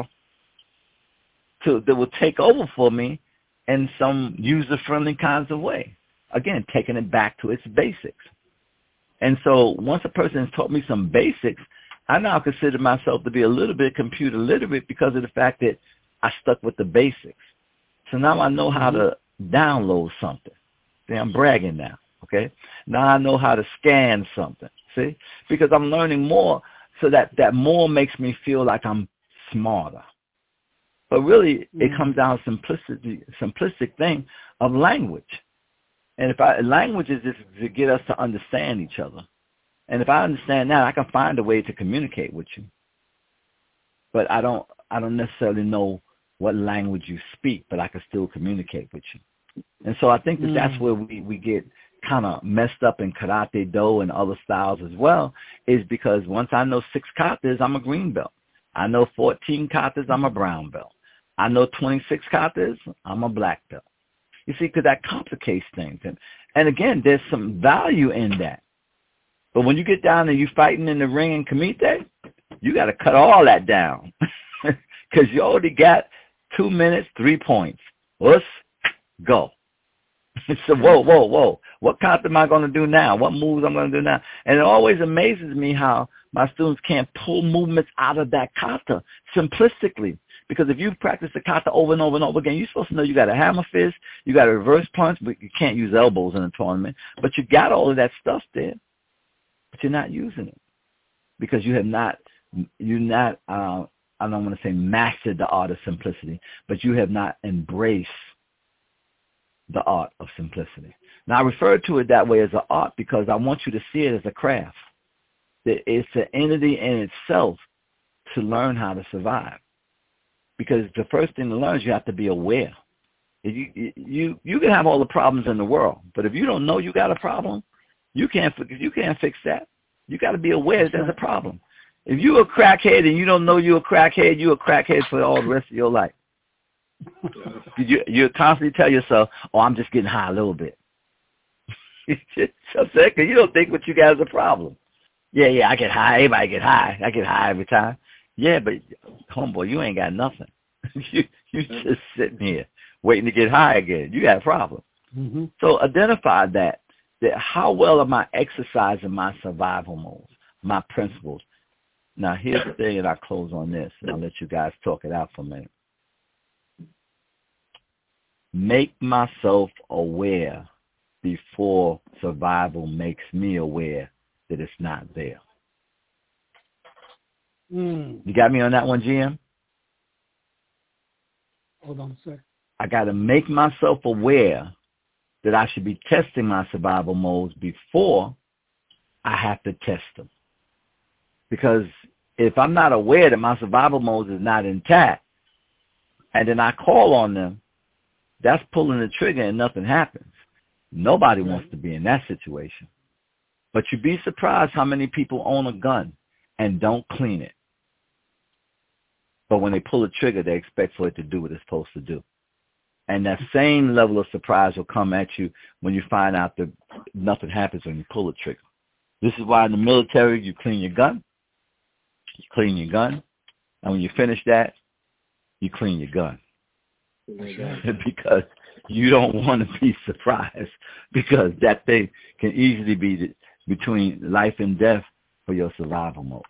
that will take over for me in some user-friendly kinds of way. Again, taking it back to its basics. And so once a person has taught me some basics, I now consider myself to be a little bit computer literate because of the fact that I stuck with the basics. So now I know how to download something. See, I'm bragging now, okay? Now I know how to scan something, see? Because I'm learning more, so that more makes me feel like I'm smarter. But really, it comes down to simplistic thing of language. And language is just to get us to understand each other. And if I understand that, I can find a way to communicate with you. But I don't necessarily know what language you speak, but I can still communicate with you. And so I think that's where we get kind of messed up in Karate Do and other styles as well, is because once I know 6 katas, I'm a green belt. I know 14 katas, I'm a brown belt. I know 26 katas, I'm a black belt. You see, because that complicates things. And again, there's some value in that. But when you get down and you're fighting in the ring in Kumite, you got to cut all that down, because you already got 2 minutes, 3 points. Let's go. So, whoa. What kata am I going to do now? What moves I'm going to do now? And it always amazes me how my students can't pull movements out of that kata simplistically. Because if you practice the kata over and over and over again, you're supposed to know you got a hammer fist, you got a reverse punch, but you can't use elbows in a tournament. But you got all of that stuff there, but you're not using it because I don't want to say mastered the art of simplicity, but you have not embraced the art of simplicity. Now, I refer to it that way as an art because I want you to see it as a craft. That it's an entity in itself to learn how to survive. Because the first thing to learn is you have to be aware. You can have all the problems in the world, but if you don't know you got a problem, you can't fix that. You got to be aware that there's a problem. If you're a crackhead and you don't know you're a crackhead for all the rest of your life. You constantly tell yourself, "Oh, I'm just getting high a little bit." Because you don't think what you got is a problem. Yeah, I get high. Everybody get high. I get high every time. Yeah, but homeboy, you ain't got nothing. you just sitting here waiting to get high again. You got a problem. Mm-hmm. So identify that how well am I exercising my survival modes, my principles. Now, here's the thing, and I'll close on this, and I'll let you guys talk it out for a minute. Make myself aware before survival makes me aware that it's not there. You got me on that one, GM? Hold on a sec. I got to make myself aware that I should be testing my survival modes before I have to test them. Because if I'm not aware that my survival mode is not intact, and then I call on them, that's pulling the trigger and nothing happens. Nobody wants to be in that situation. But you'd be surprised how many people own a gun and don't clean it. But when they pull the trigger, they expect for it to do what it's supposed to do. And that same level of surprise will come at you when you find out that nothing happens when you pull the trigger. This is why in the military you clean your gun. You clean your gun. And when you finish that, you clean your gun. Because you don't want to be surprised, because that thing can easily be between life and death for your survival mode.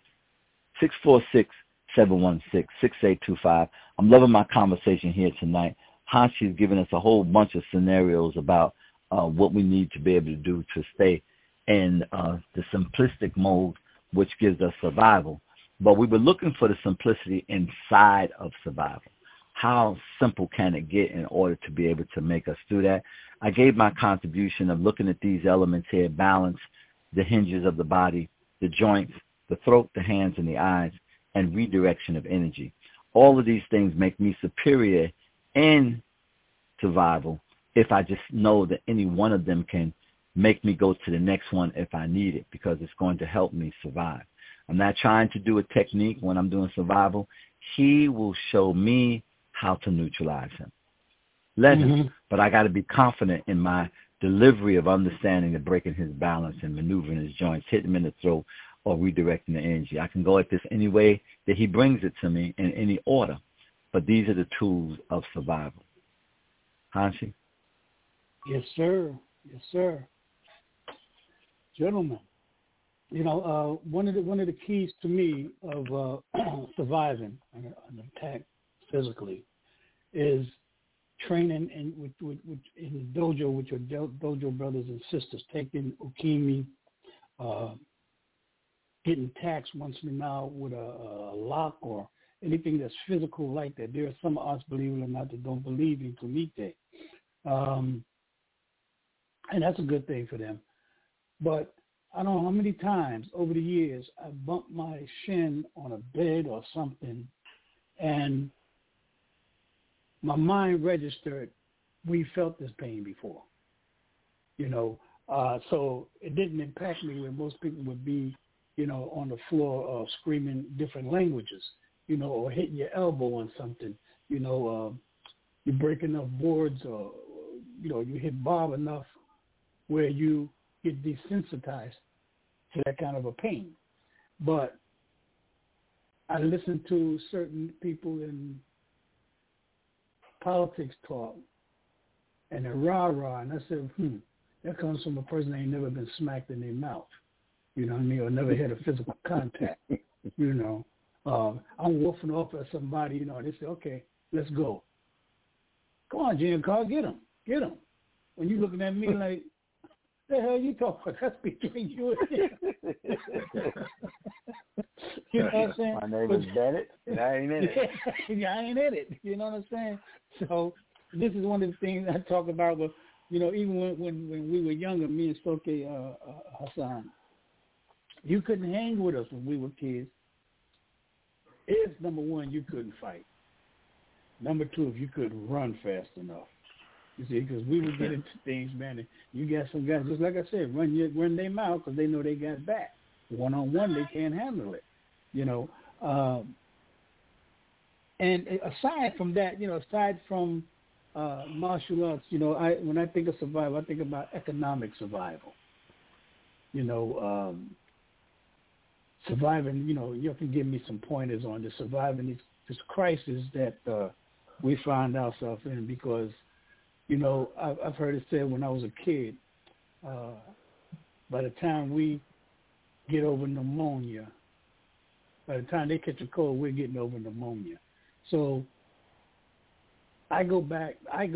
646-716-6825. I'm loving my conversation here tonight. Hanshi's given us a whole bunch of scenarios about what we need to be able to do to stay in the simplistic mode, which gives us survival. But we were looking for the simplicity inside of survival. How simple can it get in order to be able to make us do that? I gave my contribution of looking at these elements here: balance, the hinges of the body, the joints, the throat, the hands, and the eyes, and redirection of energy. All of these things make me superior in survival if I just know that any one of them can make me go to the next one if I need it, because it's going to help me survive. I'm not trying to do a technique when I'm doing survival. He will show me how to neutralize him. Let him. But I got to be confident in my delivery of understanding and breaking his balance and maneuvering his joints, hitting him in the throat, or redirecting the energy. I can go at this any way that he brings it to me in any order. But these are the tools of survival. Hanshi? Yes, sir. Yes, sir. Gentlemen, you know, one of the keys to me of surviving an attack physically is training in the dojo with your dojo brothers and sisters, taking ukemi, getting taxed once in a while with a lock or anything that's physical like that. There are some of us, believe it or not, that don't believe in kumite. And that's a good thing for them. But I don't know how many times over the years I bumped my shin on a bed or something, and my mind registered, we felt this pain before. You know, so it didn't impact me when most people would be, you know, on the floor screaming different languages, you know, or hitting your elbow on something, you know, you break enough boards, or, you know, you hit Bob enough where you get desensitized to that kind of a pain. But I listened to certain people in politics talk and a rah-rah, and I said, that comes from a person that ain't never been smacked in their mouth, you know what I mean, or never had a physical contact, you know. I'm wolfing off at somebody, you know, and they say, okay, let's go. Come on, Giancarlo, get him. When you looking at me like, the hell you talking about? That's between you and him. You know what I'm saying? My name is Bennett, and I ain't in it. Yeah, I ain't in it. You know what I'm saying? So this is one of the things I talk about. But, you know, even when we were younger, me and Soke Hassan, you couldn't hang with us when we were kids. If, number one, you couldn't fight. Number two, if you couldn't run fast enough. You see, because we would get into things, man. And you got some guys, just like I said, run their mouth because they know they got back. One-on-one, they can't handle it, you know. And aside from that, you know, aside from martial arts, you know, when I think of survival, I think about economic survival. You know, surviving, you know, you can give me some pointers on this, surviving this crisis that we find ourselves in, because, you know, I've heard it said when I was a kid, by the time we get over pneumonia, by the time they catch a cold, we're getting over pneumonia. So I go back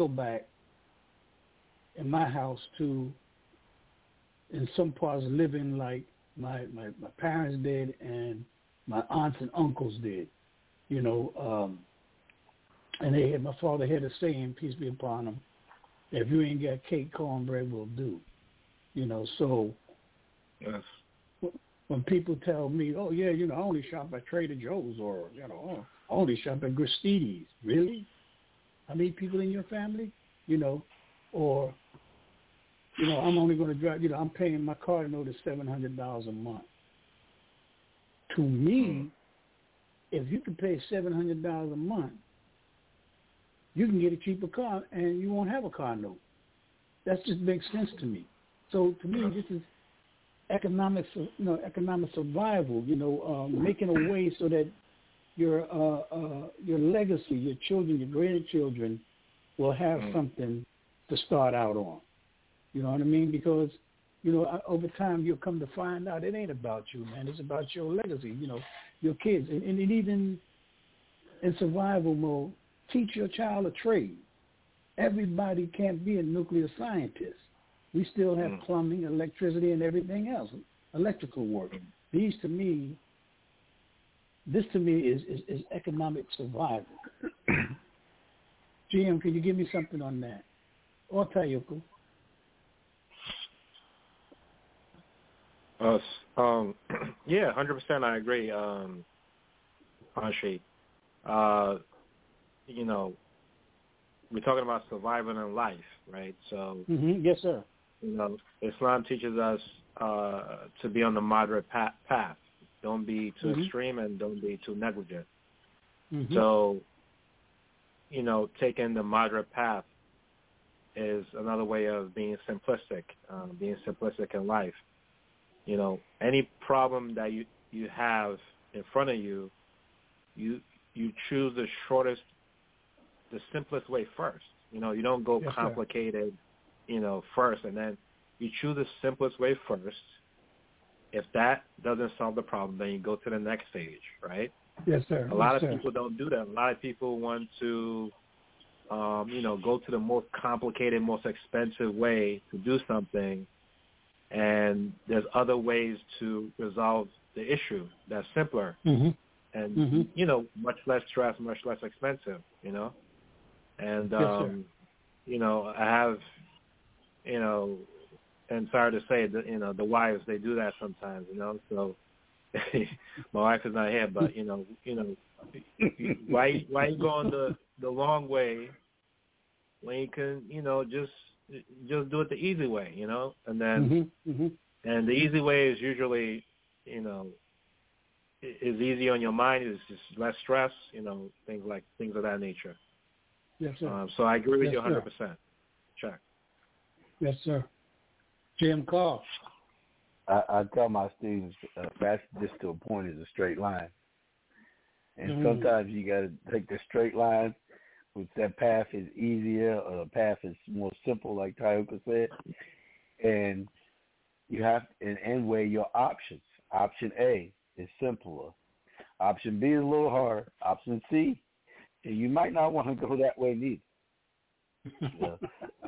in my house to, in some parts, living like my parents did and my aunts and uncles did, you know, and my father had a saying, peace be upon him, if you ain't got cake, cornbread will do, you know. So yes. when people tell me, oh, yeah, I only shop at Trader Joe's or, I only shop at Gristedes. Really? How many people in your family? Or, I'm only going to drive, I'm paying my car note is $700 a month. To me, if you can pay $700 a month, you can get a cheaper car and you won't have a car note. That just makes sense to me. So to me, this is economic survival. Making a way so that your legacy, your children, your grandchildren, will have something to start out on. You know what I mean? Because over time you'll come to find out it ain't about you, man. It's about your legacy. Your kids, and even in survival mode, teach your child a trade. Everybody can't be a nuclear scientist. We still have plumbing, electricity, and everything else, electrical work. This to me is economic survival. GM, can you give me something on that? Or Tayoko? Yeah, 100% I agree, Anshi. We're talking about surviving in life, right? So, yes, sir. Islam teaches us to be on the moderate path. Don't be too extreme and don't be too negligent. So, taking the moderate path is another way of being simplistic in life. Any problem that you have in front of you, you choose the shortest, the simplest way first. You don't go complicated, first, and then you choose the simplest way first. If that doesn't solve the problem, then you go to the next stage, right? Yes, sir. A lot of people don't do that. A lot of people want to, go to the most complicated, most expensive way to do something, and there's other ways to resolve the issue that's simpler and, much less stress, much less expensive, And, I have, and sorry to say that, the wives, they do that sometimes, so my wife is not here, but, why you going the long way when you can, just do it the easy way, and then, and the easy way is usually, is easy on your mind, is just less stress, things of that nature. Yes, sir. So I agree with you 100%. Check. Yes, sir. Jim Carr. I tell my students, fast just to a point is a straight line. And sometimes you got to take the straight line, which that path is easier or the path is more simple, like Tayoko said. And you have and weigh your options. Option A is simpler. Option B is a little harder. Option C, you might not want to go that way neither.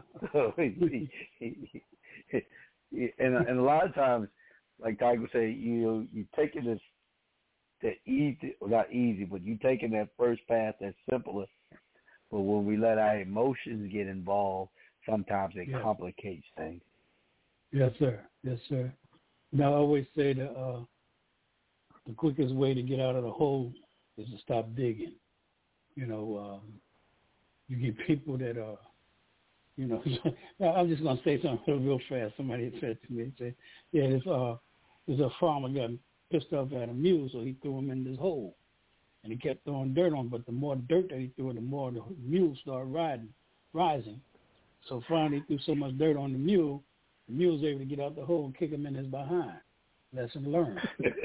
And a lot of times, like Tiger say, you taking this that easy, or not easy, but you taking that first path that's simpler. But when we let our emotions get involved, sometimes it complicates things. Yes, sir. Yes, sir. Now I always say that the quickest way to get out of the hole is to stop digging. You get people that are, I'm just going to say something real fast. Somebody said to me, said, there's a farmer got pissed off at a mule, so he threw him in this hole. And he kept throwing dirt on, but the more dirt that he threw, the more the mule started rising. So finally he threw so much dirt on the mule was able to get out the hole and kick him in his behind. Lesson learned.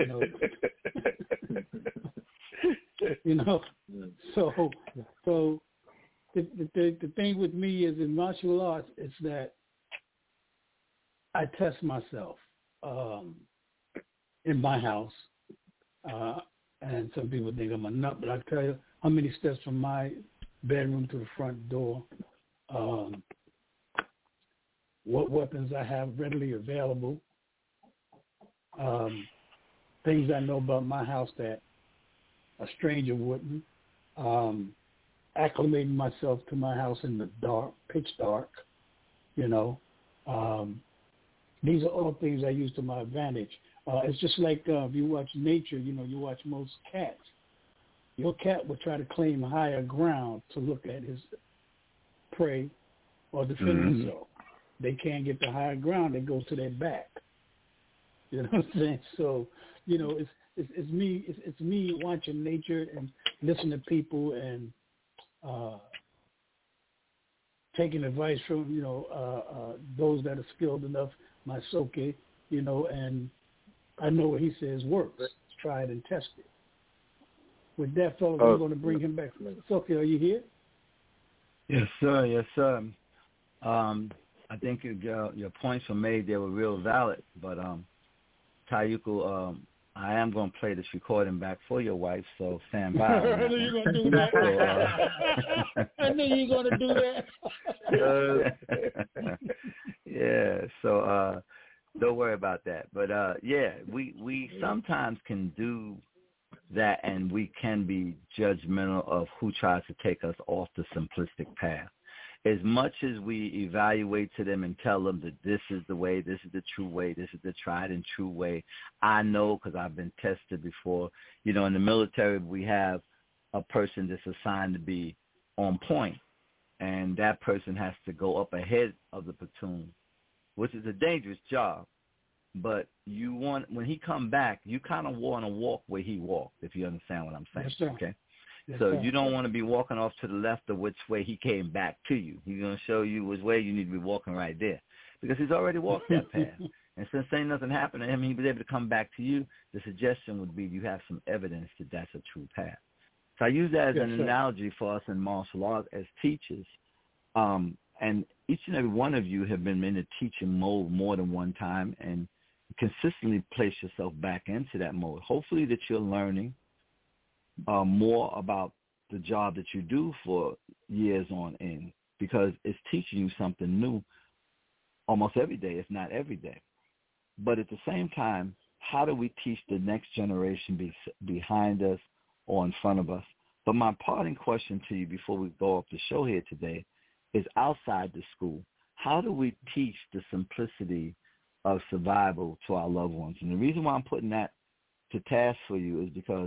So the thing with me is in martial arts, it's that I test myself in my house. And some people think I'm a nut, but I tell you how many steps from my bedroom to the front door, what weapons I have readily available, things I know about my house that a stranger wouldn't, acclimating myself to my house in the dark, pitch dark, These are all things I use to my advantage. It's just like if you watch nature, you watch most cats. Your cat would try to claim higher ground to look at his prey or defend himself. They can't get the higher ground. They go to their back. You know what I'm saying? So, it's me watching nature and listening to people and taking advice from, those that are skilled enough, my Soke, and I know what he says works. Try it and test it. With that, fellas, I'm going to bring him back. Soke, are you here? Yes, sir. Yes, sir. I think your points were made. They were real valid. But, Tayuko, I am going to play this recording back for your wife, so stand by. I knew you were going to do that. I knew you were going to do that. Yeah, so don't worry about that. But, we sometimes can do that, and we can be judgmental of who tries to take us off the simplistic path. As much as we evaluate to them and tell them that this is the way, this is the true way, this is the tried and true way, I know because I've been tested before. In the military, we have a person that's assigned to be on point, and that person has to go up ahead of the platoon, which is a dangerous job. But when he come back, you kind of want to walk where he walked, if you understand what I'm saying. Yes, sir. Okay? Yes, so sir. you don't want to be walking off to the left of which way he came back to you. He's going to show you which way you need to be walking right there because he's already walked that path. And since ain't nothing happened to him, he was able to come back to you. The suggestion would be you have some evidence that that's a true path. So I use that as an analogy for us in martial arts as teachers. And each and every one of you have been in a teaching mode more than one time and consistently place yourself back into that mode. Hopefully that you're learning more about the job that you do for years on end because it's teaching you something new almost every day, if not every day. But at the same time, how do we teach the next generation behind us or in front of us? But my parting question to you before we go off the show here today is outside the school, how do we teach the simplicity of survival to our loved ones? And the reason why I'm putting that to task for you is because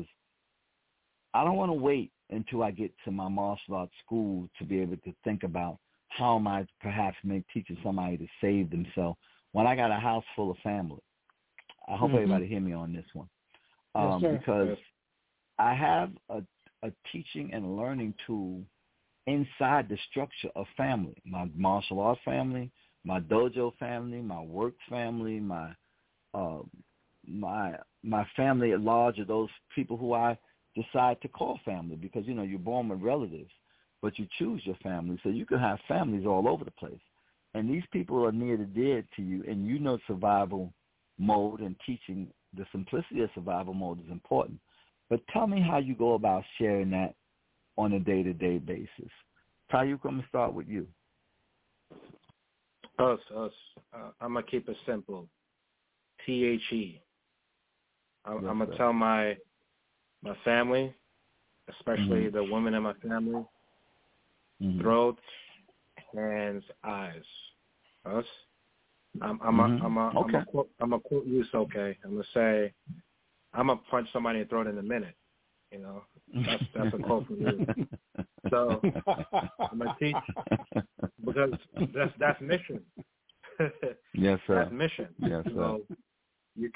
I don't want to wait until I get to my martial arts school to be able to think about how am I perhaps teaching somebody to save themselves when I got a house full of family. I hope everybody hear me on this one. Because I have a teaching and learning tool inside the structure of family, my martial arts family, my dojo family, my work family, my family at large are those people who I decide to call family because, you're born with relatives, but you choose your family. So you can have families all over the place. And these people are near to dear to you, and survival mode and teaching the simplicity of survival mode is important. But tell me how you go about sharing that on a day-to-day basis. Tayuko, I'm going to start with you. Us. I'm going to keep it simple. THE. I'm going to tell my family, especially the women in my family, throat, hands, eyes. Us. I'm a quote you, okay. I'm going to say, I'm going to punch somebody in the throat in a minute. That's a quote from you. So I'm going to teach because that's mission. Yes, sir. That's mission. Yes, sir. You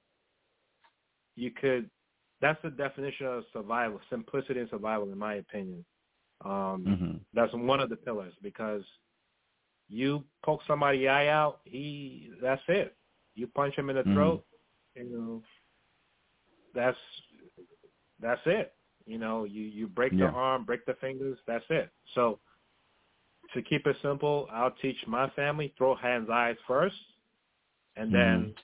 could. That's the definition of survival, simplicity and survival, in my opinion. That's one of the pillars because you poke somebody's eye out, that's it. You punch him in the throat, that's it. You break the arm, break the fingers, that's it. So to keep it simple, I'll teach my family throat, hands, eyes first, and then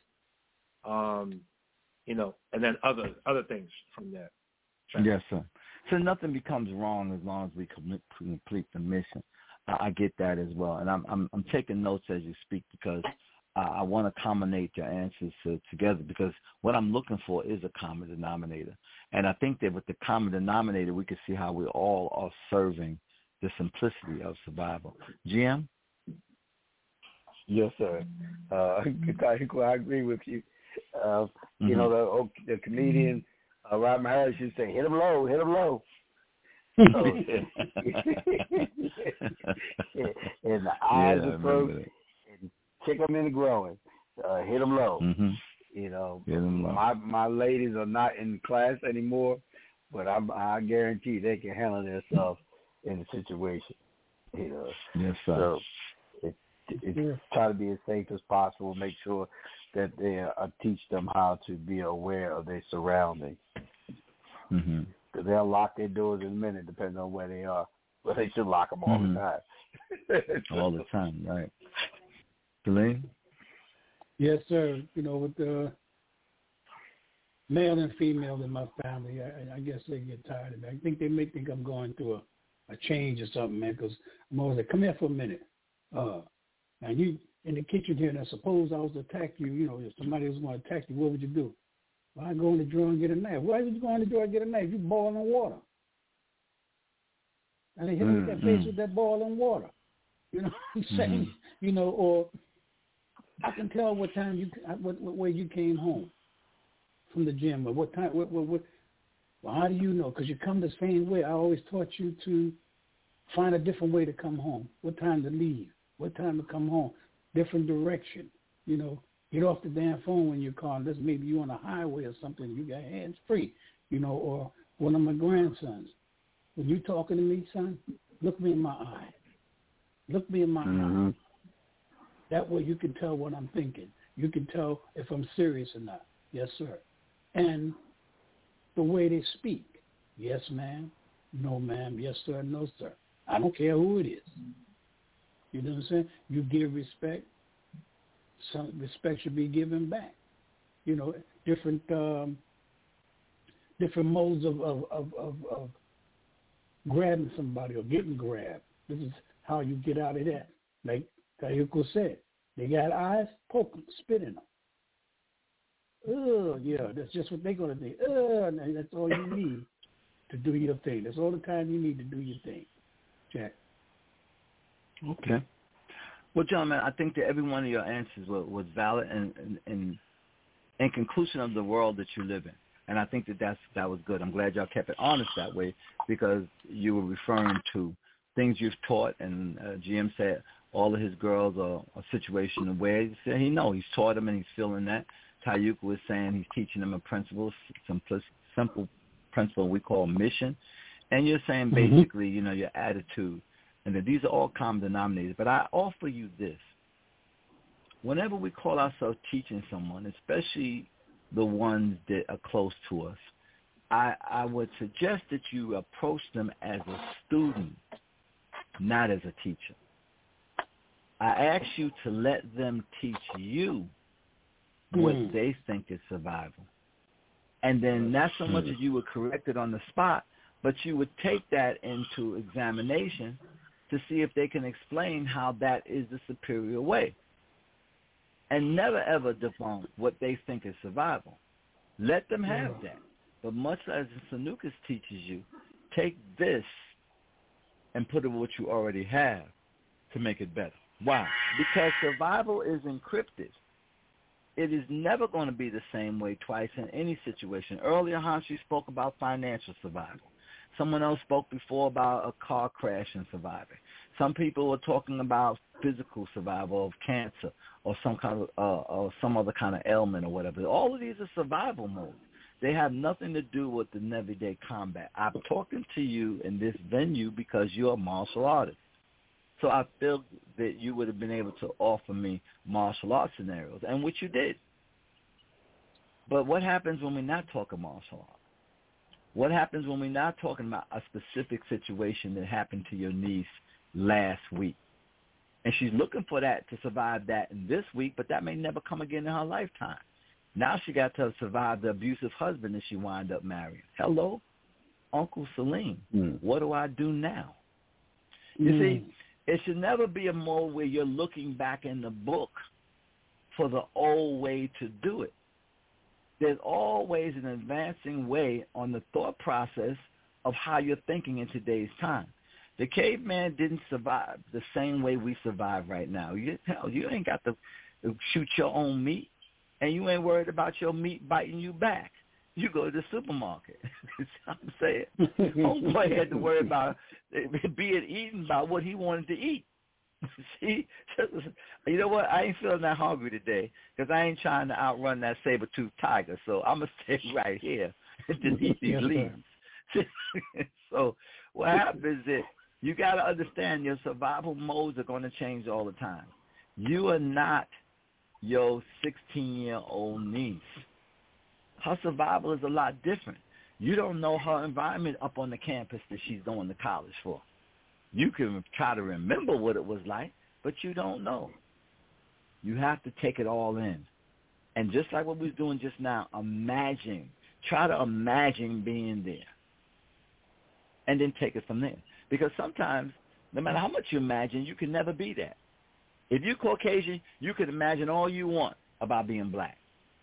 and then other things from there. Yes, sir. So nothing becomes wrong as long as we complete the mission. I get that as well, and I'm taking notes as you speak because I want to combinate your answers together because what I'm looking for is a common denominator, and I think that with the common denominator we can see how we all are serving the simplicity of survival. Jim? Yes, sir. I agree with you. You know, the comedian Robin Harris used to say, hit him low, hit him low. So, in the eyes of folks, and kick them in the groin, hit them low. You know, my ladies are not in class anymore, but I guarantee they can handle themselves in the situation. You know, yes, sir. So it's try to be as safe as possible. Make sure that they teach them how to be aware of their surroundings. Because they'll lock their doors in a minute, depending on where they are. But they should lock them all the time. All the time, right? Salim? Yes, sir. You know, with the male and female in my family, I guess they get tired of it. I think they may think I'm going through a change or something, man, because I'm always like, come here for a minute. And you in the kitchen here, and suppose I was to attack you, you know, if somebody was going to attack you, what would you do? Well, I'd go in the drawer and get a knife. Why would you go in the drawer and get a knife? You boiling water. And they hit me in the face with that boiling water. You know what I'm saying? You know, or I can tell what time what way you came home from the gym, or what time, well, how do you know? Because you come the same way. I always taught you to find a different way to come home, what time to leave, what time to come home, different direction, you know. Get off the damn phone when you're calling. This maybe you on a highway or something. You got hands free, you know. Or one of my grandsons, when you talking to me, son, look me in my eye. Look me in my eye. That way you can tell what I'm thinking. You can tell if I'm serious or not. Yes, sir. And the way they speak. Yes, ma'am. No, ma'am. Yes, sir. No, sir. I don't care who it is. You know what I'm saying? You give respect. Some respect should be given back. You know, different modes of grabbing somebody or getting grabbed. This is how you get out of that. Like Kayuko said, they got eyes, poke them, spit in them. Oh, yeah, that's just what they're going to do. And that's all you need to do your thing. That's all the time you need to do your thing. Jack. Okay. Well, gentlemen, I think that every one of your answers was valid and in conclusion of the world that you live in. And I think that was good. I'm glad y'all kept it honest that way, because you were referring to things you've taught, and GM said all of his girls are a situation where he said he's taught them and he's feeling that. Tayuka was saying he's teaching them a principle, simple principle we call mission. And you're saying basically, you know, your attitude. And that these are all common denominators. But I offer you this. Whenever we call ourselves teaching someone, especially the ones that are close to us, I would suggest that you approach them as a student, not as a teacher. I ask you to let them teach you what they think is survival. And then not so much as you would correct it on the spot, but you would take that into examination to see if they can explain how that is the superior way. And never, ever debunk what they think is survival. Let them have that. But much as Sanukas teaches you, take this and put it with what you already have to make it better. Why? Because survival is encrypted. It is never going to be the same way twice in any situation. Earlier, Hanshi spoke about financial survival. Someone else spoke before about a car crash and surviving. Some people were talking about physical survival of cancer or some kind of or some other kind of ailment or whatever. All of these are survival modes. They have nothing to do with the everyday combat. I'm talking to you in this venue because you're a martial artist. So I feel that you would have been able to offer me martial arts scenarios, and which you did. But what happens when we're not talking martial arts? What happens when we're not talking about a specific situation that happened to your niece last week? And she's looking for that to survive that in this week, but that may never come again in her lifetime. Now she got to survive the abusive husband that she wound up marrying. Hello, Uncle Salim. What do I do now? You see, it should never be a mode where you're looking back in the book for the old way to do it. There's always an advancing way on the thought process of how you're thinking in today's time. The caveman didn't survive the same way we survive right now. You ain't got to shoot your own meat, and you ain't worried about your meat biting you back. You go to the supermarket. I'm saying, homeboy had to worry about being eaten by what he wanted to eat. See, you know what? I ain't feeling that hungry today because I ain't trying to outrun that saber-toothed tiger. So I'm gonna stay right here and just eat these leaves. So what happens is you got to understand your survival modes are going to change all the time. You are not your 16-year-old niece. Her survival is a lot different. You don't know her environment up on the campus that she's going to college for. You can try to remember what it was like, but you don't know. You have to take it all in. And just like what we was doing just now, try to imagine being there. And then take it from there. Because sometimes, no matter how much you imagine, you can never be that. If you're Caucasian, you can imagine all you want about being black.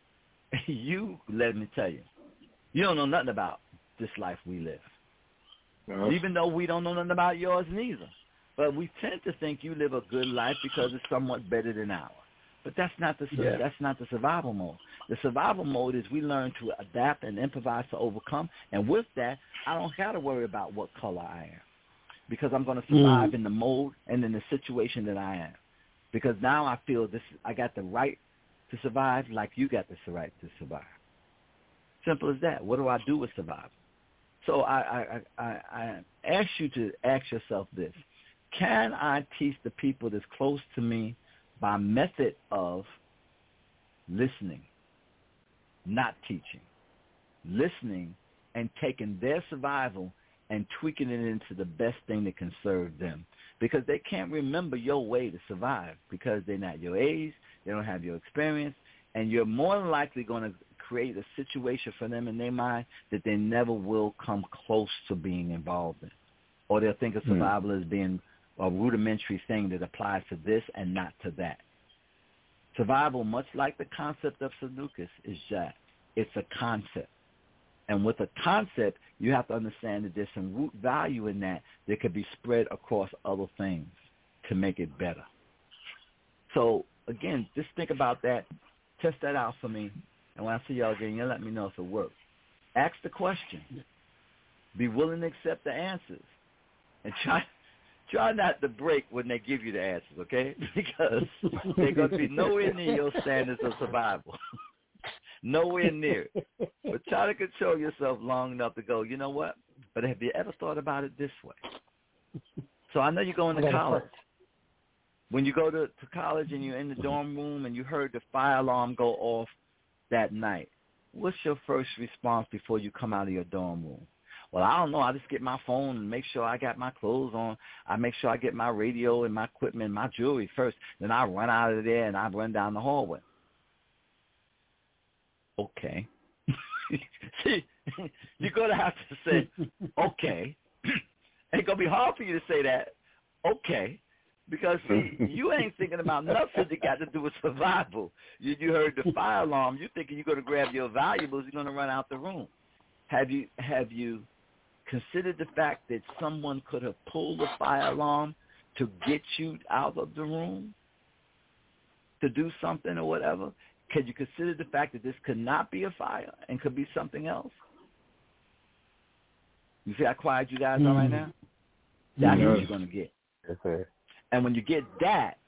Let me tell you, you don't know nothing about this life we live. No. Even though we don't know nothing about yours neither. But we tend to think you live a good life because it's somewhat better than ours. But that's not the survival mode. The survival mode is we learn to adapt and improvise to overcome. And with that, I don't got to worry about what color I am because I'm going to survive in the mode and in the situation that I am. Because now I feel I got the right to survive like you got the right to survive. Simple as that. What do I do with survival? So I ask you to ask yourself this. Can I teach the people that's close to me by method of listening, not teaching, listening and taking their survival and tweaking it into the best thing that can serve them? Because they can't remember your way to survive because they're not your age, they don't have your experience, and you're more than likely going to create a situation for them in their mind that they never will come close to being involved in. Or they'll think of survival as being a rudimentary thing that applies to this and not to that. Survival, much like the concept of Sudokus, is that it's a concept. And with a concept, you have to understand that there's some root value in that could be spread across other things to make it better. So, again, just think about that. Test that out for me. And when I see y'all again, you'll let me know if it works. Ask the question. Be willing to accept the answers. And try not to break when they give you the answers, okay? Because they're going to be nowhere near your standards of survival. Nowhere near it. But try to control yourself long enough to go, you know what? But have you ever thought about it this way? So I know you're going to college. When you go to college and you're in the dorm room and you heard the fire alarm go off that night, what's your first response before you come out of your dorm room? Well, I don't know. I just get my phone and make sure I got my clothes on. I make sure I get my radio and my equipment and my jewelry first. Then I run out of there and I run down the hallway. Okay. See, you're going to have to say, okay. It's going to be hard for you to say that, okay, because, see, you ain't thinking about nothing that got to do with survival. You heard the fire alarm. You're thinking you're going to grab your valuables. You're going to run out the room. Have you considered the fact that someone could have pulled the fire alarm to get you out of the room, to do something or whatever? Could you consider the fact that this could not be a fire and could be something else? You see how quiet you guys are right now? That's what you're going to get. Yes, sir. And when you get that,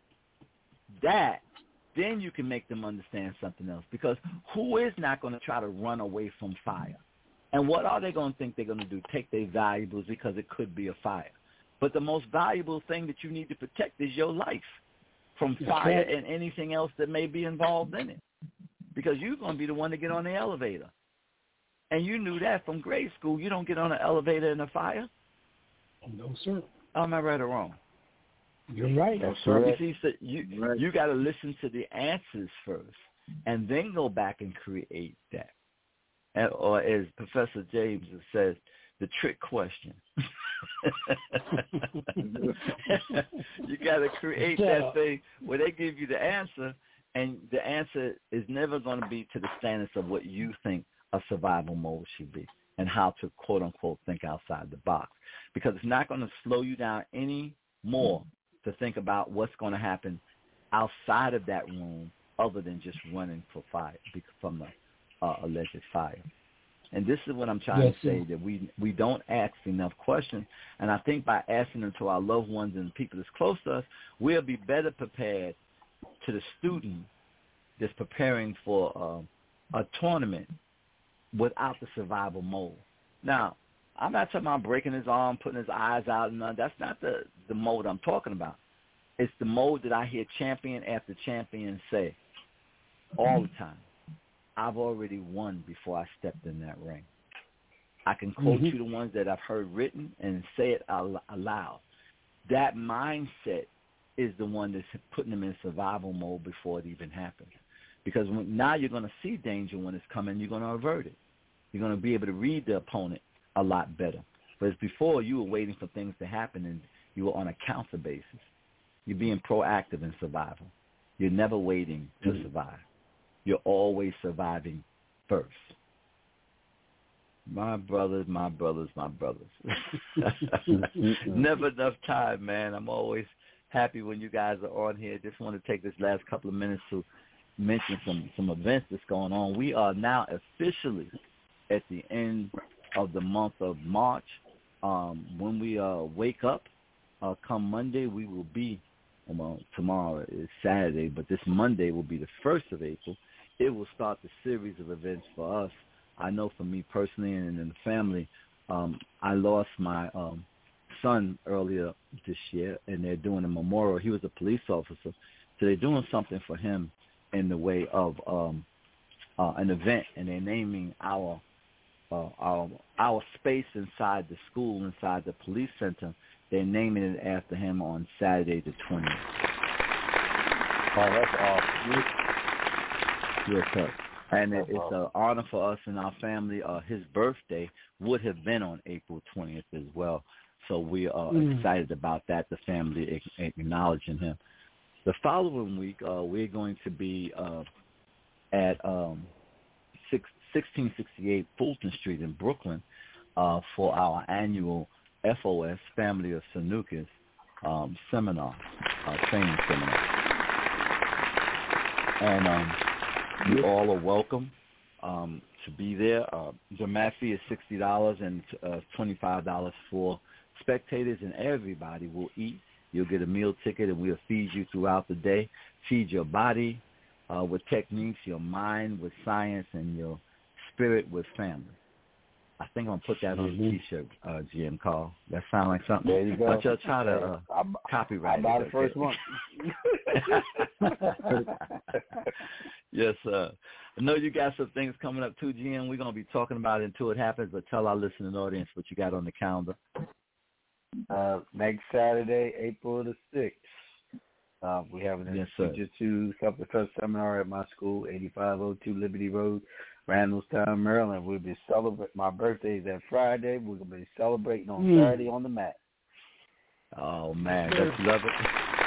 then you can make them understand something else. Because who is not going to try to run away from fire? And what are they going to think they're going to do? Take their valuables because it could be a fire. But the most valuable thing that you need to protect is your life from fire and anything else that may be involved in it. Because you're going to be the one to get on the elevator. And you knew that from grade school. You don't get on an elevator in a fire. No, sir. Am I right or wrong? You're right. That's right. You see, so you got to listen to the answers first and then go back and create that. Or as Professor James says, the trick question. You got to create that thing where they give you the answer, and the answer is never going to be to the standards of what you think a survival mode should be. and how to, quote-unquote, think outside the box. Because it's not going to slow you down any more to think about what's going to happen outside of that room other than just running for fire, from the alleged fire. And this is what I'm trying to say, that we don't ask enough questions. And I think by asking them to our loved ones and people that's close to us, we'll be better prepared to the student that's preparing for a tournament without the survival mode. Now, I'm not talking about breaking his arm, putting his eyes out, and that's not the mode I'm talking about. It's the mode that I hear champion after champion say all the time. I've already won before I stepped in that ring. I can quote you the ones that I've heard written and say it aloud. That mindset is the one that's putting them in survival mode before it even happens. Because now you're going to see danger when it's coming. You're going to avert it. You're going to be able to read the opponent a lot better. Whereas before, you were waiting for things to happen, and you were on a counter basis. You're being proactive in survival. You're never waiting to survive. You're always surviving first. My brothers, my brothers, my brothers. Never enough time, man. I'm always happy when you guys are on here. Just want to take this last couple of minutes to mention some events that's going on. We are now officially at the end of the month of March. When we wake up, come Monday, we will be, tomorrow is Saturday, but this Monday will be the 1st of April. It will start the series of events for us. I know for me personally and in the family, I lost my son earlier this year, and they're doing a memorial. He was a police officer, so they're doing something for him in the way of an event, and they're naming our space inside the school, inside the police center. They're naming it after him on Saturday the 20th. Oh, that's awesome. Yes, sir. And it's an honor for us and our family. His birthday would have been on April 20th as well. So we are excited about that, the family acknowledging him. The following week, we're going to be at 1668 Fulton Street in Brooklyn for our annual FOS, Family of Sanukas, seminar, training seminar. And you all are welcome to be there. The mat fee is $60 and $25 for spectators, and everybody will eat. You'll get a meal ticket, and we'll feed you throughout the day. Feed your body with techniques, your mind with science, and your spirit with family. I think I'm going to put that on a T-shirt, GM Carl. That sound like something? There you go. But you'll try to copyright it. I'll buy the first one. Yes, sir. I know you got some things coming up too, GM. We're going to be talking about it until it happens, but tell our listening audience what you got on the calendar. Next Saturday, April the 6th, we have an Jiu-Jitsu self-defense seminar at my school, 8502 Liberty Road, Randallstown, Maryland. We'll be celebrating. My birthday is that Friday. We're going to be celebrating on Saturday on the mat. Oh, man. Let's love it.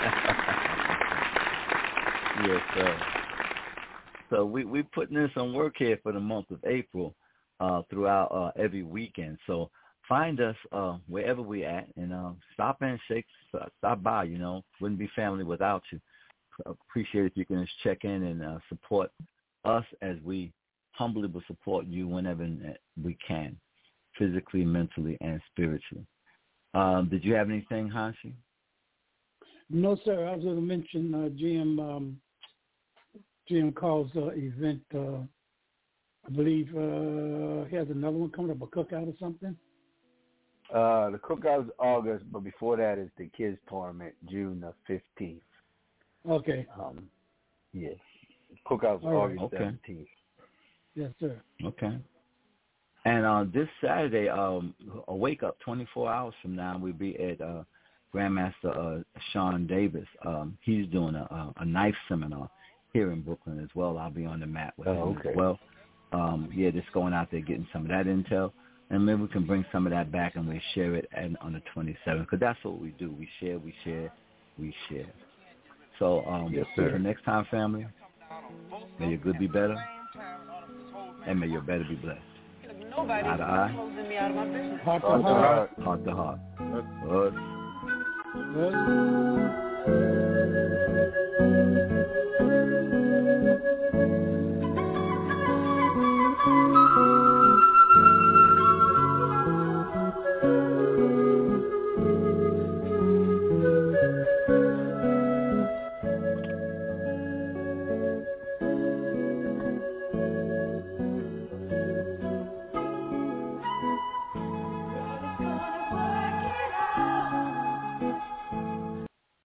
Yes, sir. So we're putting in some work here for the month of April throughout every weekend. So find us wherever we're at and stop by, Wouldn't be family without you. Appreciate if you can just check in and support us as we humbly will support you whenever we can, physically, mentally, and spiritually. Did you have anything, Hanshi? No, sir. I was going to mention GM Carl's event. I believe he has another one coming up, a cookout or something. The cookout is August, but before that is the kids tournament, June the 15th. Okay. Yes. Cookout is August 17th. Yes, sir. Okay. And this Saturday, a wake up 24 hours from now, we'll be at Grandmaster Sean Davis. He's doing a knife seminar here in Brooklyn as well. I'll be on the mat with him as well. Just going out there getting some of that intel. And maybe we can bring some of that back and we share it on the 27th, because that's what we do. We share, we share, we share. So until next time, family, may your good be better, and may your better be blessed. Nobody's eye to eye, closing me out of my business. Heart to heart. heart to heart. Yes.